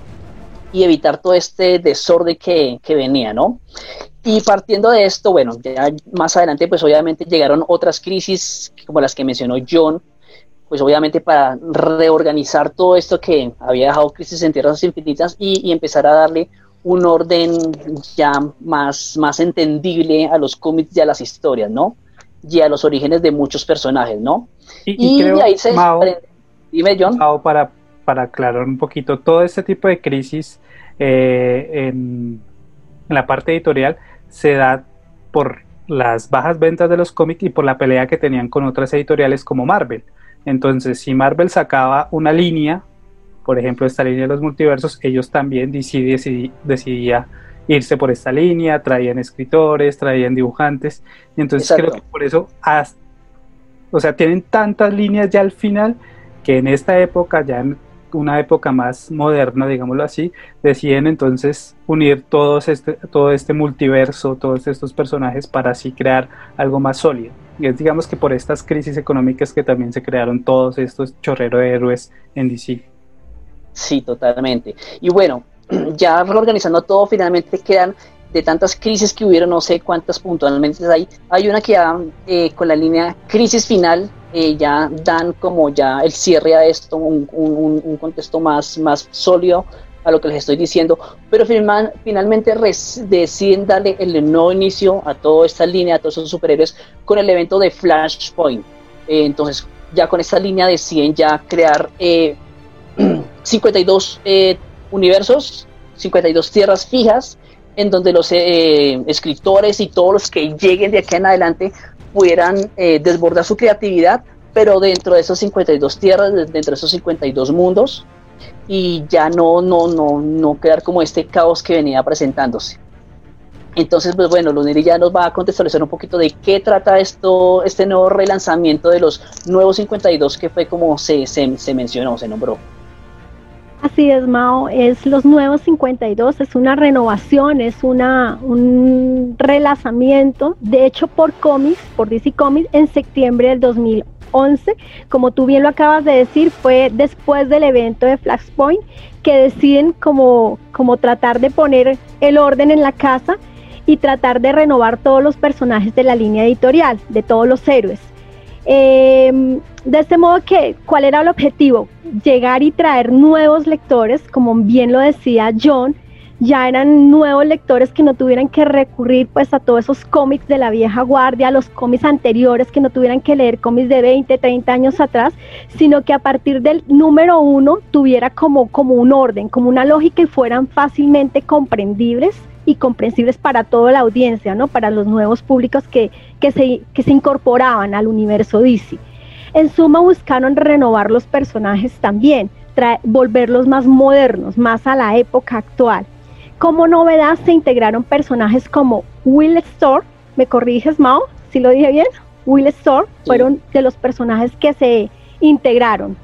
y evitar todo este desorden que, que venía, ¿no? Y partiendo de esto, bueno, ya más adelante pues obviamente llegaron otras crisis como las que mencionó John, pues obviamente para reorganizar todo esto que había dejado Crisis en Tierras Infinitas y, y empezar a darle un orden ya más, más entendible a los cómics y a las historias, ¿no? Y a los orígenes de muchos personajes, ¿no? Y, y, y creo, ahí se Mao, desprende. Dime, John. Mao, para, para aclarar un poquito, todo este tipo de crisis eh, en, en la parte editorial se da por las bajas ventas de los cómics y por la pelea que tenían con otras editoriales como Marvel. Entonces, si Marvel sacaba una línea, por ejemplo, esta línea de los multiversos, ellos también D C decidí, decidía irse por esta línea, traían escritores, traían dibujantes, y entonces Exacto. creo que por eso, hasta, o sea, tienen tantas líneas ya al final, que en esta época, ya en una época más moderna, digámoslo así, deciden entonces unir todos este, todo este multiverso, todos estos personajes para así crear algo más sólido. Y es, digamos, que por estas crisis económicas que también se crearon todos estos chorreros de héroes en D C. Sí, totalmente. Y bueno, ya reorganizando todo, finalmente quedan de tantas crisis que hubieron, no sé cuántas puntualmente hay, hay una que ya eh, con la línea crisis final eh, ya dan como ya el cierre a esto, un, un, un contexto más, más sólido a lo que les estoy diciendo, pero final, finalmente res, deciden darle el nuevo inicio a toda esta línea, a todos esos superhéroes con el evento de Flashpoint. Eh, entonces ya con esta línea deciden ya crear eh, cincuenta y dos eh, universos, cincuenta y dos tierras fijas, en donde los eh, escritores y todos los que lleguen de aquí en adelante pudieran eh, desbordar su creatividad, pero dentro de esos cincuenta y dos tierras, dentro de esos cincuenta y dos mundos, y ya no, no, no, no quedar como este caos que venía presentándose. Entonces, pues bueno, Luneri ya nos va a contextualizar un poquito de qué trata esto, este nuevo relanzamiento de los nuevos cincuenta y dos, que fue como se, se, se mencionó, se nombró. Así es, Mao, es los nuevos cincuenta y dos, es una renovación, es una, un relanzamiento, de hecho por cómics, por D C Comics, en septiembre del dos mil once, como tú bien lo acabas de decir, fue después del evento de Flashpoint, que deciden como, como tratar de poner el orden en la casa y tratar de renovar todos los personajes de la línea editorial, de todos los héroes. Eh, de este modo, que ¿cuál era el objetivo? Llegar y traer nuevos lectores, como bien lo decía John, ya eran nuevos lectores que no tuvieran que recurrir pues a todos esos cómics de la vieja guardia, a los cómics anteriores, que no tuvieran que leer cómics de veinte, treinta años atrás, sino que a partir del número uno tuviera como, como un orden, como una lógica, y fueran fácilmente comprendibles y comprensibles para toda la audiencia, ¿no? Para los nuevos públicos que, que, se, que se incorporaban al universo D C. En suma, buscaron renovar los personajes también, traer, volverlos más modernos, más a la época actual. Como novedad se integraron personajes como Will Storm, ¿me corriges, Mao? ¿Sí lo dije bien? Will Storm, sí. Fueron de los personajes que se integraron.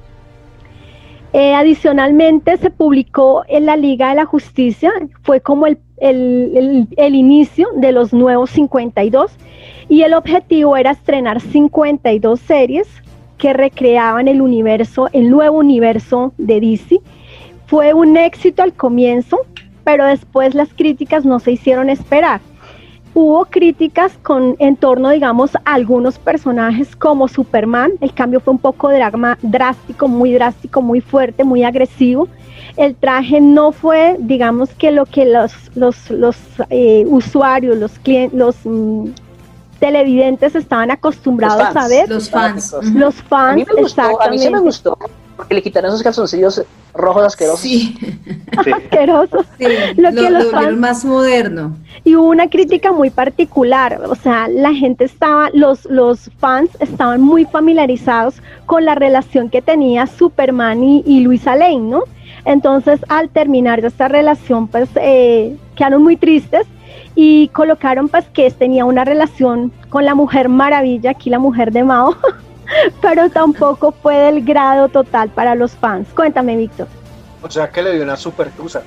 Eh, adicionalmente se publicó en la Liga de la Justicia, fue como el, el, el, el inicio de los nuevos cincuenta y dos, y el objetivo era estrenar cincuenta y dos series que recreaban el universo, el nuevo universo de D C. Fue un éxito al comienzo, pero después las críticas no se hicieron esperar. Hubo críticas con, en torno, digamos, a algunos personajes como Superman. El cambio fue un poco drama, drástico, muy drástico, muy fuerte, muy agresivo. El traje no fue, digamos, que lo que los, los, los eh, usuarios, los clientes, los mm, televidentes estaban acostumbrados a ver. Los fans. Los fans, a mí me gustó, exactamente. A mí sí me gustó. Porque le quitaron esos calzoncillos rojos asquerosos. Sí, Sí. Asqueroso. sí, Lo lo, que lo los volvieron fans- más moderno. Y hubo una crítica muy particular, o sea, la gente estaba, los, los fans estaban muy familiarizados con la relación que tenía Superman y, y Luisa Lane, ¿no? Entonces, al terminar de esta relación, pues, eh, quedaron muy tristes y colocaron, pues, que tenía una relación con la Mujer Maravilla, aquí la mujer de Mao, pero tampoco fue del grado total para los fans. Cuéntame, Víctor. O sea que le dio una super tusa.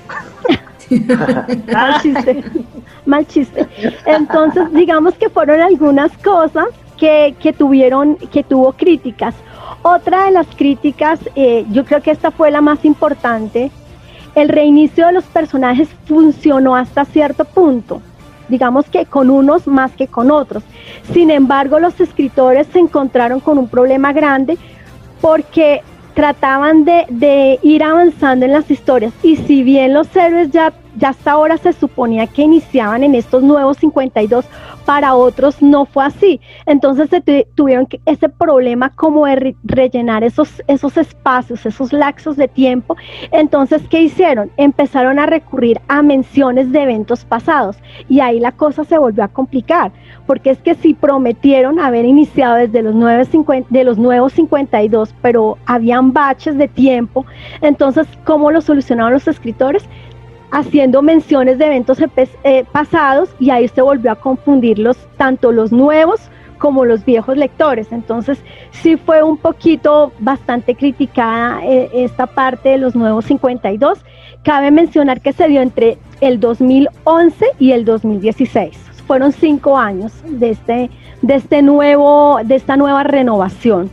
Mal chiste, mal chiste. Entonces, digamos que fueron algunas cosas que, que tuvieron, que tuvo críticas. Otra de las críticas, eh, yo creo que esta fue la más importante, el reinicio de los personajes funcionó hasta cierto punto, digamos que con unos más que con otros. Sin embargo, los escritores se encontraron con un problema grande porque trataban de, de ir avanzando en las historias, y si bien los héroes ya, ya hasta ahora se suponía que iniciaban en estos nuevos cincuenta y dos, para otros no fue así. Entonces se tu, tuvieron que, ese problema como de re, rellenar esos, esos espacios, esos lapsos de tiempo. Entonces, ¿qué hicieron? Empezaron a recurrir a menciones de eventos pasados, y ahí la cosa se volvió a complicar, porque es que si prometieron haber iniciado desde los, nueve cincuenta, de los nuevos cincuenta y dos, pero habían baches de tiempo, entonces, ¿cómo lo solucionaron los escritores? Haciendo menciones de eventos eh, pasados, y ahí se volvió a confundirlos tanto los nuevos como los viejos lectores. Entonces sí fue un poquito bastante criticada eh, esta parte de los nuevos cincuenta y dos. Cabe mencionar que se dio entre el dos mil once y el dos mil dieciséis. Fueron cinco años de este, de este nuevo, de esta nueva renovación.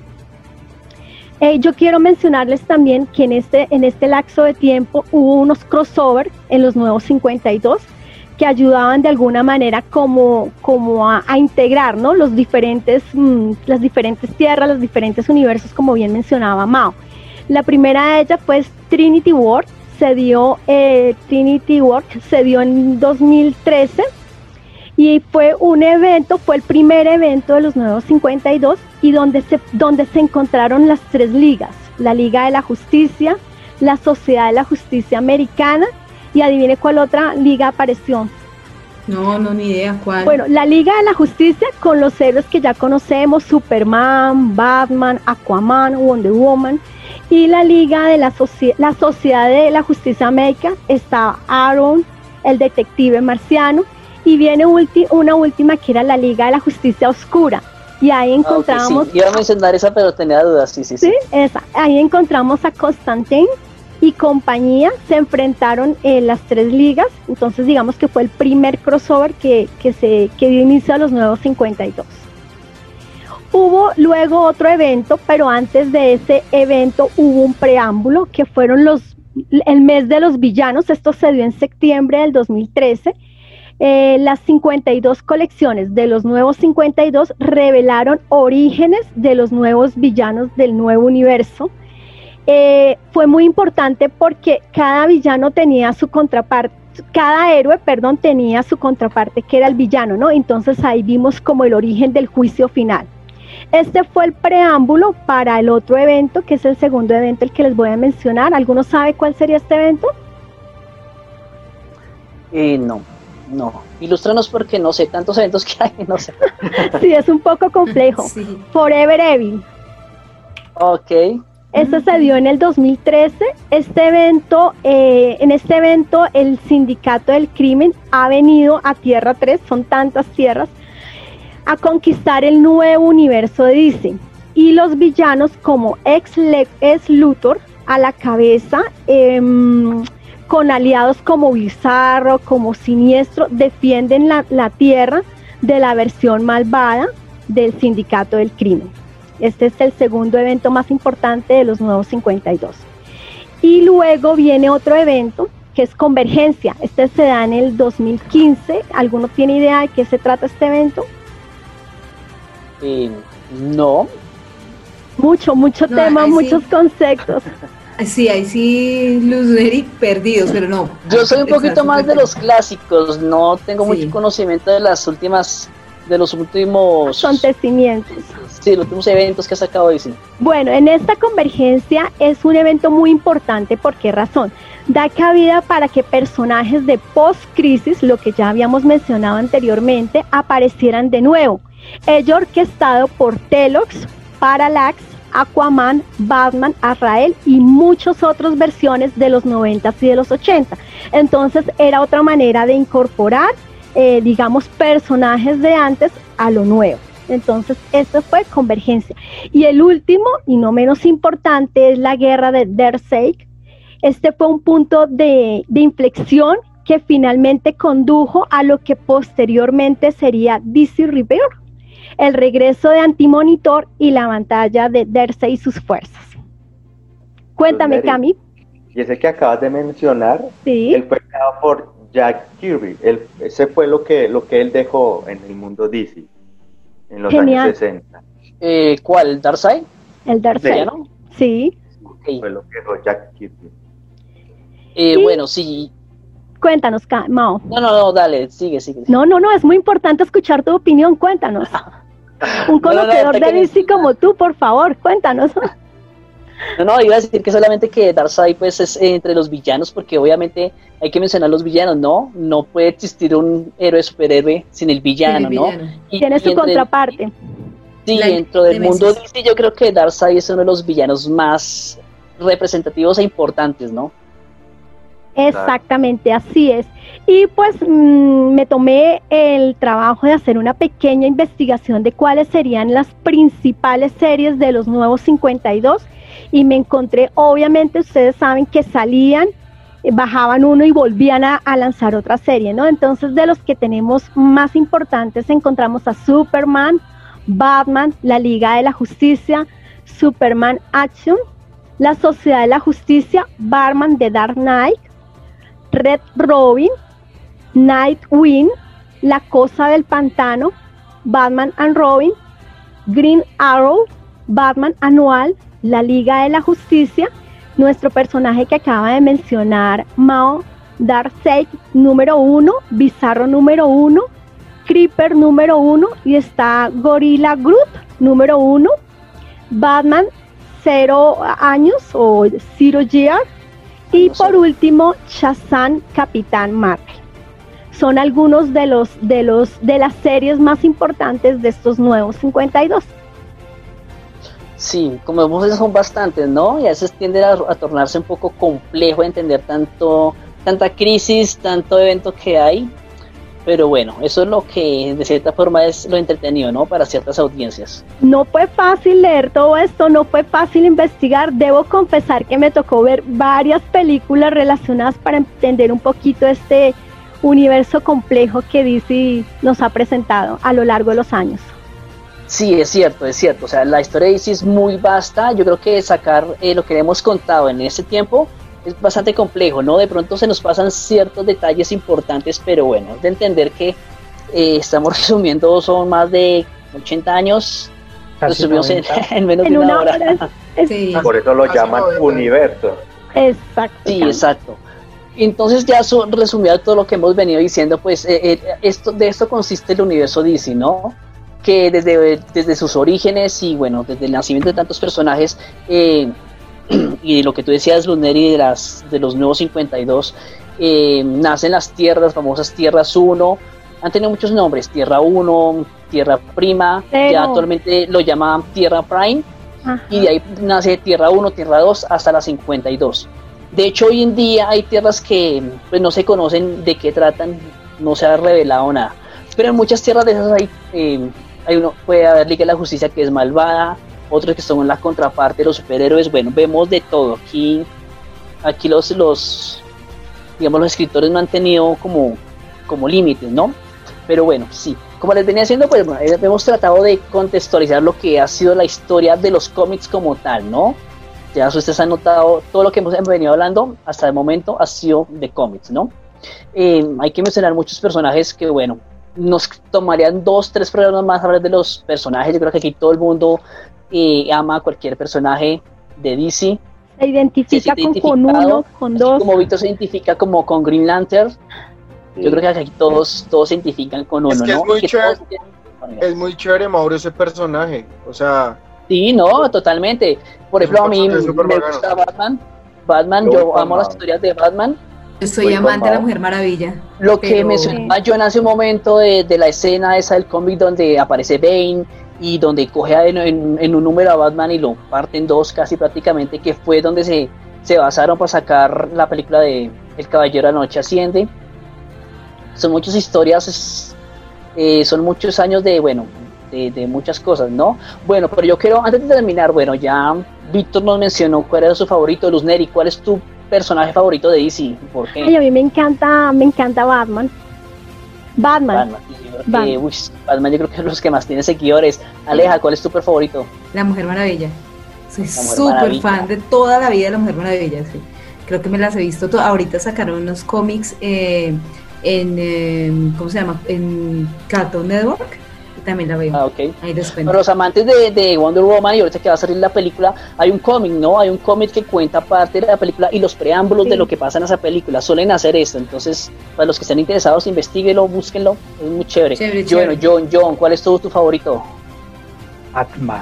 Eh, yo quiero mencionarles también que en este, en este lapso de tiempo hubo unos crossover en los nuevos cincuenta y dos que ayudaban de alguna manera como, como a, a integrar, ¿no? los diferentes, mmm, las diferentes tierras, los diferentes universos, como bien mencionaba Mao. La primera de ellas fue Trinity War, se dio, eh, Trinity War se dio en dos mil trece, y fue un evento, fue el primer evento de los nuevos cincuenta y dos, y donde se, donde se encontraron las tres ligas, la Liga de la Justicia, la Sociedad de la Justicia Americana, y adivine cuál otra liga apareció. No, no, ni idea cuál. Bueno, la Liga de la Justicia con los héroes que ya conocemos, Superman, Batman, Aquaman, Wonder Woman, y la Liga de la, Soci- la Sociedad de la Justicia Americana está Aaron, el detective marciano, y viene ulti- una última que era la Liga de la Justicia Oscura, y ahí encontramos... Ah, okay, sí. Iba a mencionar esa, pero tenía dudas, sí, sí, sí. Sí, esa. Ahí encontramos a Constantine y compañía, se enfrentaron en las tres ligas, entonces digamos que fue el primer crossover que, que, se, que dio inicio a los nuevos cincuenta y dos. Hubo luego otro evento, pero antes de ese evento hubo un preámbulo que fueron los, el mes de los villanos. Esto se dio en septiembre del dos mil trece. Eh, las cincuenta y dos colecciones de los nuevos cincuenta y dos revelaron orígenes de los nuevos villanos del nuevo universo. Eh, fue muy importante porque cada villano tenía su contraparte, cada héroe, perdón, tenía su contraparte que era el villano, ¿no? Entonces ahí vimos como el origen del juicio final. Este fue el preámbulo para el otro evento, que es el segundo evento, el que les voy a mencionar. ¿Alguno sabe cuál sería este evento? Eh, no. No, ilústranos porque no sé, tantos eventos que hay, no sé. Sí, es un poco complejo. Sí. Forever Evil. Ok. Este se dio en el dos mil trece. Este evento, eh, en este evento el Sindicato del Crimen ha venido a Tierra tres, son tantas tierras, a conquistar el nuevo universo de D C. Y los villanos como Ex, Ex Luthor a la cabeza, eh, con aliados como Bizarro, como Siniestro, defienden la, la Tierra de la versión malvada del Sindicato del Crimen. Este es el segundo evento más importante de los nuevos cincuenta y dos. Y luego viene otro evento que es Convergencia. Este se da en el dos mil quince. ¿Alguno tiene idea de qué se trata este evento? Eh, no. Mucho, mucho No, tema, ahí sí. muchos conceptos. Sí, ahí sí, Luz Eric perdidos, pero no. Yo soy un poquito más de los clásicos, no tengo Sí. mucho conocimiento de las últimas de los últimos acontecimientos. Sí, los últimos eventos que ha sacado D C. Bueno, en esta convergencia es un evento muy importante. ¿Por qué razón? Da cabida para que personajes de post-crisis, lo que ya habíamos mencionado anteriormente, aparecieran de nuevo. Ello orquestado por Telox, Parallax, Aquaman, Batman, Azrael y muchas otras versiones de los noventas y de los ochenta. Entonces era otra manera de incorporar, eh, digamos, personajes de antes a lo nuevo. Entonces esto fue convergencia. Y el último y no menos importante es la guerra de Darkseid. Este fue un punto de, de inflexión que finalmente condujo a lo que posteriormente sería D C Rebirth, el regreso de Antimonitor y la batalla de Darkseid y sus fuerzas. Cuéntame, Cami. Y ese que acabas de mencionar, sí, él fue creado por Jack Kirby. Él, ese fue lo que, lo que él dejó en el mundo D C en los Genial. años sesenta. Eh, ¿Cuál? ¿Darkseid? El Darkseid, ¿no? Sí. Okay. Fue lo que dejó Jack Kirby. Eh, Sí. Bueno, sí. Cuéntanos, Ca- Mao. No, no, no, dale, sigue, sigue. No, no, no, es muy importante escuchar tu opinión, cuéntanos. Un No, no, no, conocedor hasta de que- D C como tú, por favor, cuéntanos. No, no, iba a decir que solamente que Darkseid pues es eh, entre los villanos, porque obviamente hay que mencionar los villanos, ¿no? No puede existir un héroe superhéroe sin el villano, El ¿no? villano. Y- Tiene y su entre- contraparte. Sí, La dentro del Némesis. mundo D C yo creo que Darkseid es uno de los villanos más representativos e importantes, ¿no? Exactamente, así es. Y pues mmm, me tomé el trabajo de hacer una pequeña investigación de cuáles serían las principales series de los nuevos cincuenta y dos y me encontré, obviamente ustedes saben que salían, eh, bajaban uno y volvían a, a lanzar otra serie, ¿no? Entonces de los que tenemos más importantes encontramos a Superman, Batman, la Liga de la Justicia, Superman Action, la Sociedad de la Justicia, Batman The Dark Knight, Red Robin, Nightwing, La Cosa del Pantano, Batman and Robin, Green Arrow, Batman Anual, La Liga de la Justicia, nuestro personaje que acaba de mencionar, Mao, Darkseid número uno, Bizarro número uno, Creeper número uno y está Gorilla Groot número uno, Batman cero años o Zero Year, y por último, Shazam, Capitán Marvel. Son algunos de los de los de las series más importantes de estos nuevos cincuenta y dos. Sí, como vemos son bastantes, ¿no? Y a veces tiende a, a tornarse un poco complejo entender tanto, tanta crisis, tanto evento que hay. Pero bueno, eso es lo que de cierta forma es lo entretenido, ¿no? Para ciertas audiencias. No fue fácil leer todo esto, no fue fácil investigar. Debo confesar que me tocó ver varias películas relacionadas para entender un poquito este universo complejo que D C nos ha presentado a lo largo de los años. Sí, es cierto, es cierto. O sea, la historia de D C es muy vasta. Yo creo que sacar eh, lo que hemos contado en ese tiempo es bastante complejo, ¿no? De pronto se nos pasan ciertos detalles importantes, pero bueno, es de entender que eh, estamos resumiendo, son más de ochenta años, Casi resumimos en, noventa. en menos En de una una hora. hora es- Sí. Por eso lo Casi llaman noventa. universo. Exacto. Sí, exacto. Entonces ya su- resumido todo lo que hemos venido diciendo, pues eh, eh, esto, de esto consiste el universo D C, ¿no? Que desde, desde sus orígenes y bueno, desde el nacimiento de tantos personajes eh, y de lo que tú decías, Luneri, de, las, de los nuevos cincuenta y dos, eh, nacen las tierras, famosas Tierras uno, han tenido muchos nombres, Tierra uno, Tierra Prima, Pero- ya actualmente lo llaman Tierra Prime, Ajá. y de ahí nace Tierra uno, Tierra dos hasta la cincuenta y dos. De hecho, hoy en día hay tierras que pues, no se conocen de qué tratan, no se ha revelado nada. Pero en muchas tierras de esas hay, eh, hay uno, puede haber Liga de la Justicia que es malvada, otros que son la contraparte de los superhéroes. Bueno, vemos de todo. Aquí, aquí los, los, digamos, los escritores no han tenido como, como límites, ¿no? Pero bueno, sí. Como les venía diciendo, pues bueno, hemos tratado de contextualizar lo que ha sido la historia de los cómics como tal, ¿no? Ya ustedes han notado, todo lo que hemos venido hablando hasta el momento ha sido de cómics, ¿no? Eh, hay que mencionar muchos personajes que, bueno, nos tomarían dos, tres programas más hablar de los personajes. Yo creo que aquí todo el mundo eh, ama a cualquier personaje de D C. Se identifica Se con, siente con identificado, uno, con así dos. como Víctor se identifica como con Green Lantern, yo creo que aquí todos, todos se identifican con uno, Es que ¿no? es muy Que chévere. todos tienen- es muy chévere, Mauro, ese personaje. O sea... Sí, no, totalmente. Por ejemplo, a mí me Superman. gusta Batman. Batman, Yo, yo amo Batman. las historias de Batman. Yo soy Muy amante de la formado. Mujer Maravilla. Lo que Pero- mencionaba John hace un momento de, de la escena esa del cómic donde aparece Bane y donde coge a- en, en- en un número a Batman y lo parte en dos casi prácticamente, que fue donde se, se basaron para sacar la película de El Caballero de la Noche Asciende. Son muchas historias, es- eh, son muchos años de, bueno, de, de muchas cosas, ¿no? Bueno, pero yo quiero, antes de terminar, bueno, ya Víctor nos mencionó cuál era su favorito, Luz Neri, ¿cuál es tu personaje favorito de D C? ¿Por qué? Ay, a mí me encanta, me encanta Batman. Batman. Batman. Y yo creo que, Batman. uy, Batman yo creo que es los que más tiene seguidores. Aleja, ¿cuál es tu favorito? La Mujer Maravilla. Soy La Mujer súper Maravilla. fan de toda la vida de la Mujer Maravilla. Sí. Creo que me las he visto. to- Ahorita sacaron unos cómics eh, en, eh, ¿cómo se llama? En Cartoon Network. Y también la veo. Ah, ok. Ahí les cuento. Para los amantes de, de Wonder Woman y ahorita que va a salir la película, hay un cómic, ¿no? Hay un cómic que cuenta parte de la película y los preámbulos Sí. de lo que pasa en esa película. Suelen hacer esto, entonces, para los que estén interesados, investíguenlo, búsquenlo, es muy chévere. Chévere, Yo, bueno, chévere. John, John, ¿cuál es tu, tu favorito? Batman.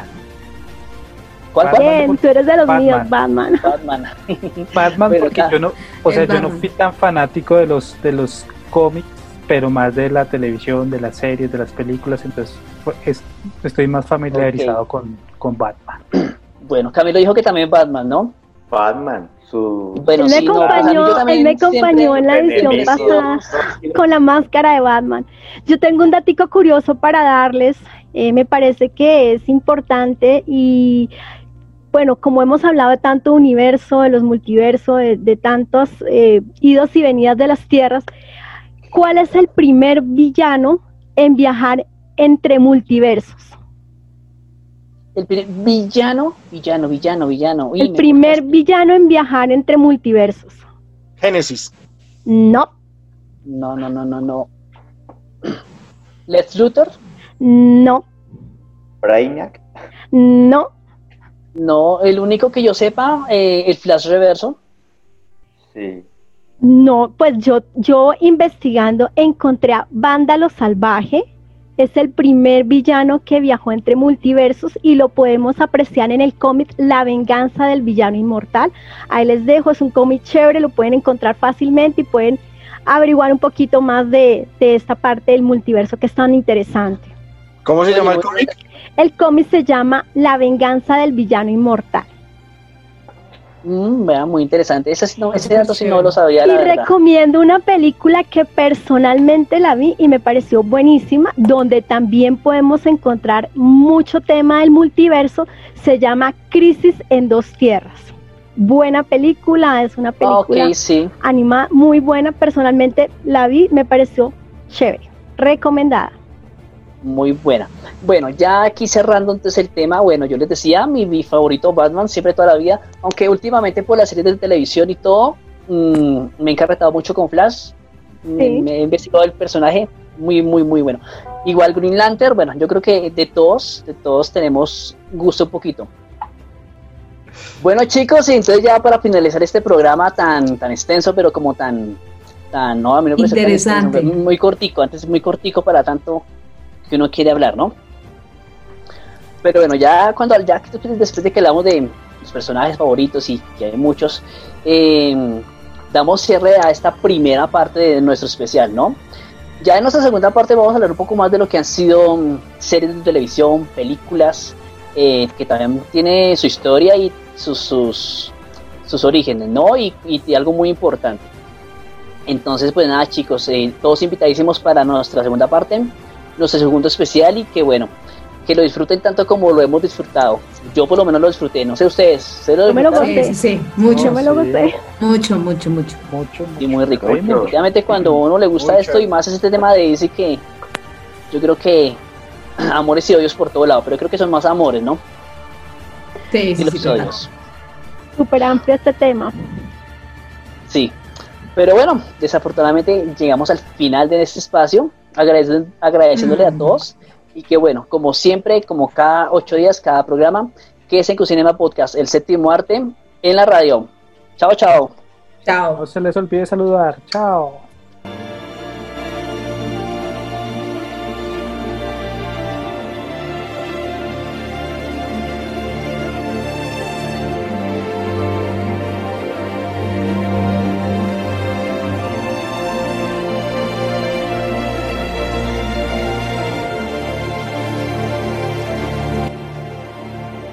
¿Cuál? Batman. cuál? Bien, tú eres de los Batman. míos, Batman. Batman. Batman, Pero porque acá- yo no, o sea, Es yo no Batman. fui tan fanático de los de los cómics, pero más de la televisión, de las series, de las películas, entonces pues, es- estoy más familiarizado Ok. con, con Batman. Bueno, Camilo dijo que también Batman, ¿no? Batman, su... Bueno, Él me sí, no, pues, a mí acompañó, yo también él me siempre- acompañó en la edición Siempre he sido- pasada con la máscara de Batman. Yo tengo un datico curioso para darles, eh, me parece que es importante y bueno, como hemos hablado de tanto universo, de los multiversos, de, de tantos eh, idos y venidas de las tierras, ¿cuál es el primer villano en viajar entre multiversos? El pri- villano, villano, villano, villano. Uy, El me primer cortaste. villano en viajar entre multiversos. Génesis. No, No, no, no, no, no. Lex Luthor. no, Brainiac. no. No, el único que yo sepa, eh, el Flash Reverso. Sí. No, pues yo, yo investigando encontré a Vándalo Salvaje, es el primer villano que viajó entre multiversos y lo podemos apreciar en el cómic La Venganza del Villano Inmortal. Ahí les dejo, es un cómic chévere, lo pueden encontrar fácilmente y pueden averiguar un poquito más de, de esta parte del multiverso que es tan interesante. ¿Cómo se Oye, llama el muy cómic? El cómic se llama La Venganza del Villano Inmortal. Mm, vea, muy interesante. Ese, sí no, ese Súper dato sí no chévere. lo sabía, la Y verdad. recomiendo una película que personalmente la vi y me pareció buenísima, donde también podemos encontrar mucho tema del multiverso, se llama Crisis en Dos Tierras. Buena película, es una Ah, película ok, sí. animada muy buena, personalmente la vi, me pareció chévere, recomendada. Muy buena. Bueno, ya aquí cerrando entonces el tema, bueno, yo les decía, mi, mi favorito Batman siempre toda la vida, aunque últimamente por las series de televisión y todo, mm, me he encarretado mucho con Flash, me, Sí. me he investigado el personaje, muy, muy, muy bueno. Igual Green Lantern, bueno, yo creo que de todos, de todos tenemos gusto un poquito. Bueno, chicos, y entonces ya para finalizar este programa tan, tan extenso, pero como tan, tan, no, a mí no me parece tan Interesante. extenso, muy cortico, antes muy cortico para tanto que uno quiere hablar, ¿no? Pero bueno, ya cuando ya después de que hablamos de los personajes favoritos y que hay muchos, eh, damos cierre a esta primera parte de nuestro especial, ¿no? Ya en nuestra segunda parte vamos a hablar un poco más de lo que han sido um, series de televisión, películas, eh, que también tiene su historia y sus, sus, sus orígenes, ¿no? Y, y, y algo muy importante. Entonces, pues nada, chicos, eh, todos invitadísimos para nuestra segunda parte, nuestro segundo especial, y que bueno, que lo disfruten tanto como lo hemos disfrutado. Yo por lo menos lo disfruté, no sé ustedes, ¿se lo Yo me lo disfrutaron? Sí, sí, sí, mucho, Yo me lo sí. gocé. mucho, mucho, mucho. Mucho, Y muy rico. Mucho. Definitivamente cuando a uno le gusta Mucho. esto y más este tema de D C, que yo creo que amores y odios por todo lado, pero creo que son más amores, ¿no? Sí, Y sí, los sí, total. odios. Súper amplio este tema. Sí. Pero bueno, desafortunadamente llegamos al final de este espacio, agradeciendo, agradeciéndole a Mm. todos, y que bueno, como siempre, como cada ocho días, cada programa, que es en Cucinema Podcast, el séptimo arte en la radio. Chao, chao. Chao. No se les olvide saludar. Chao.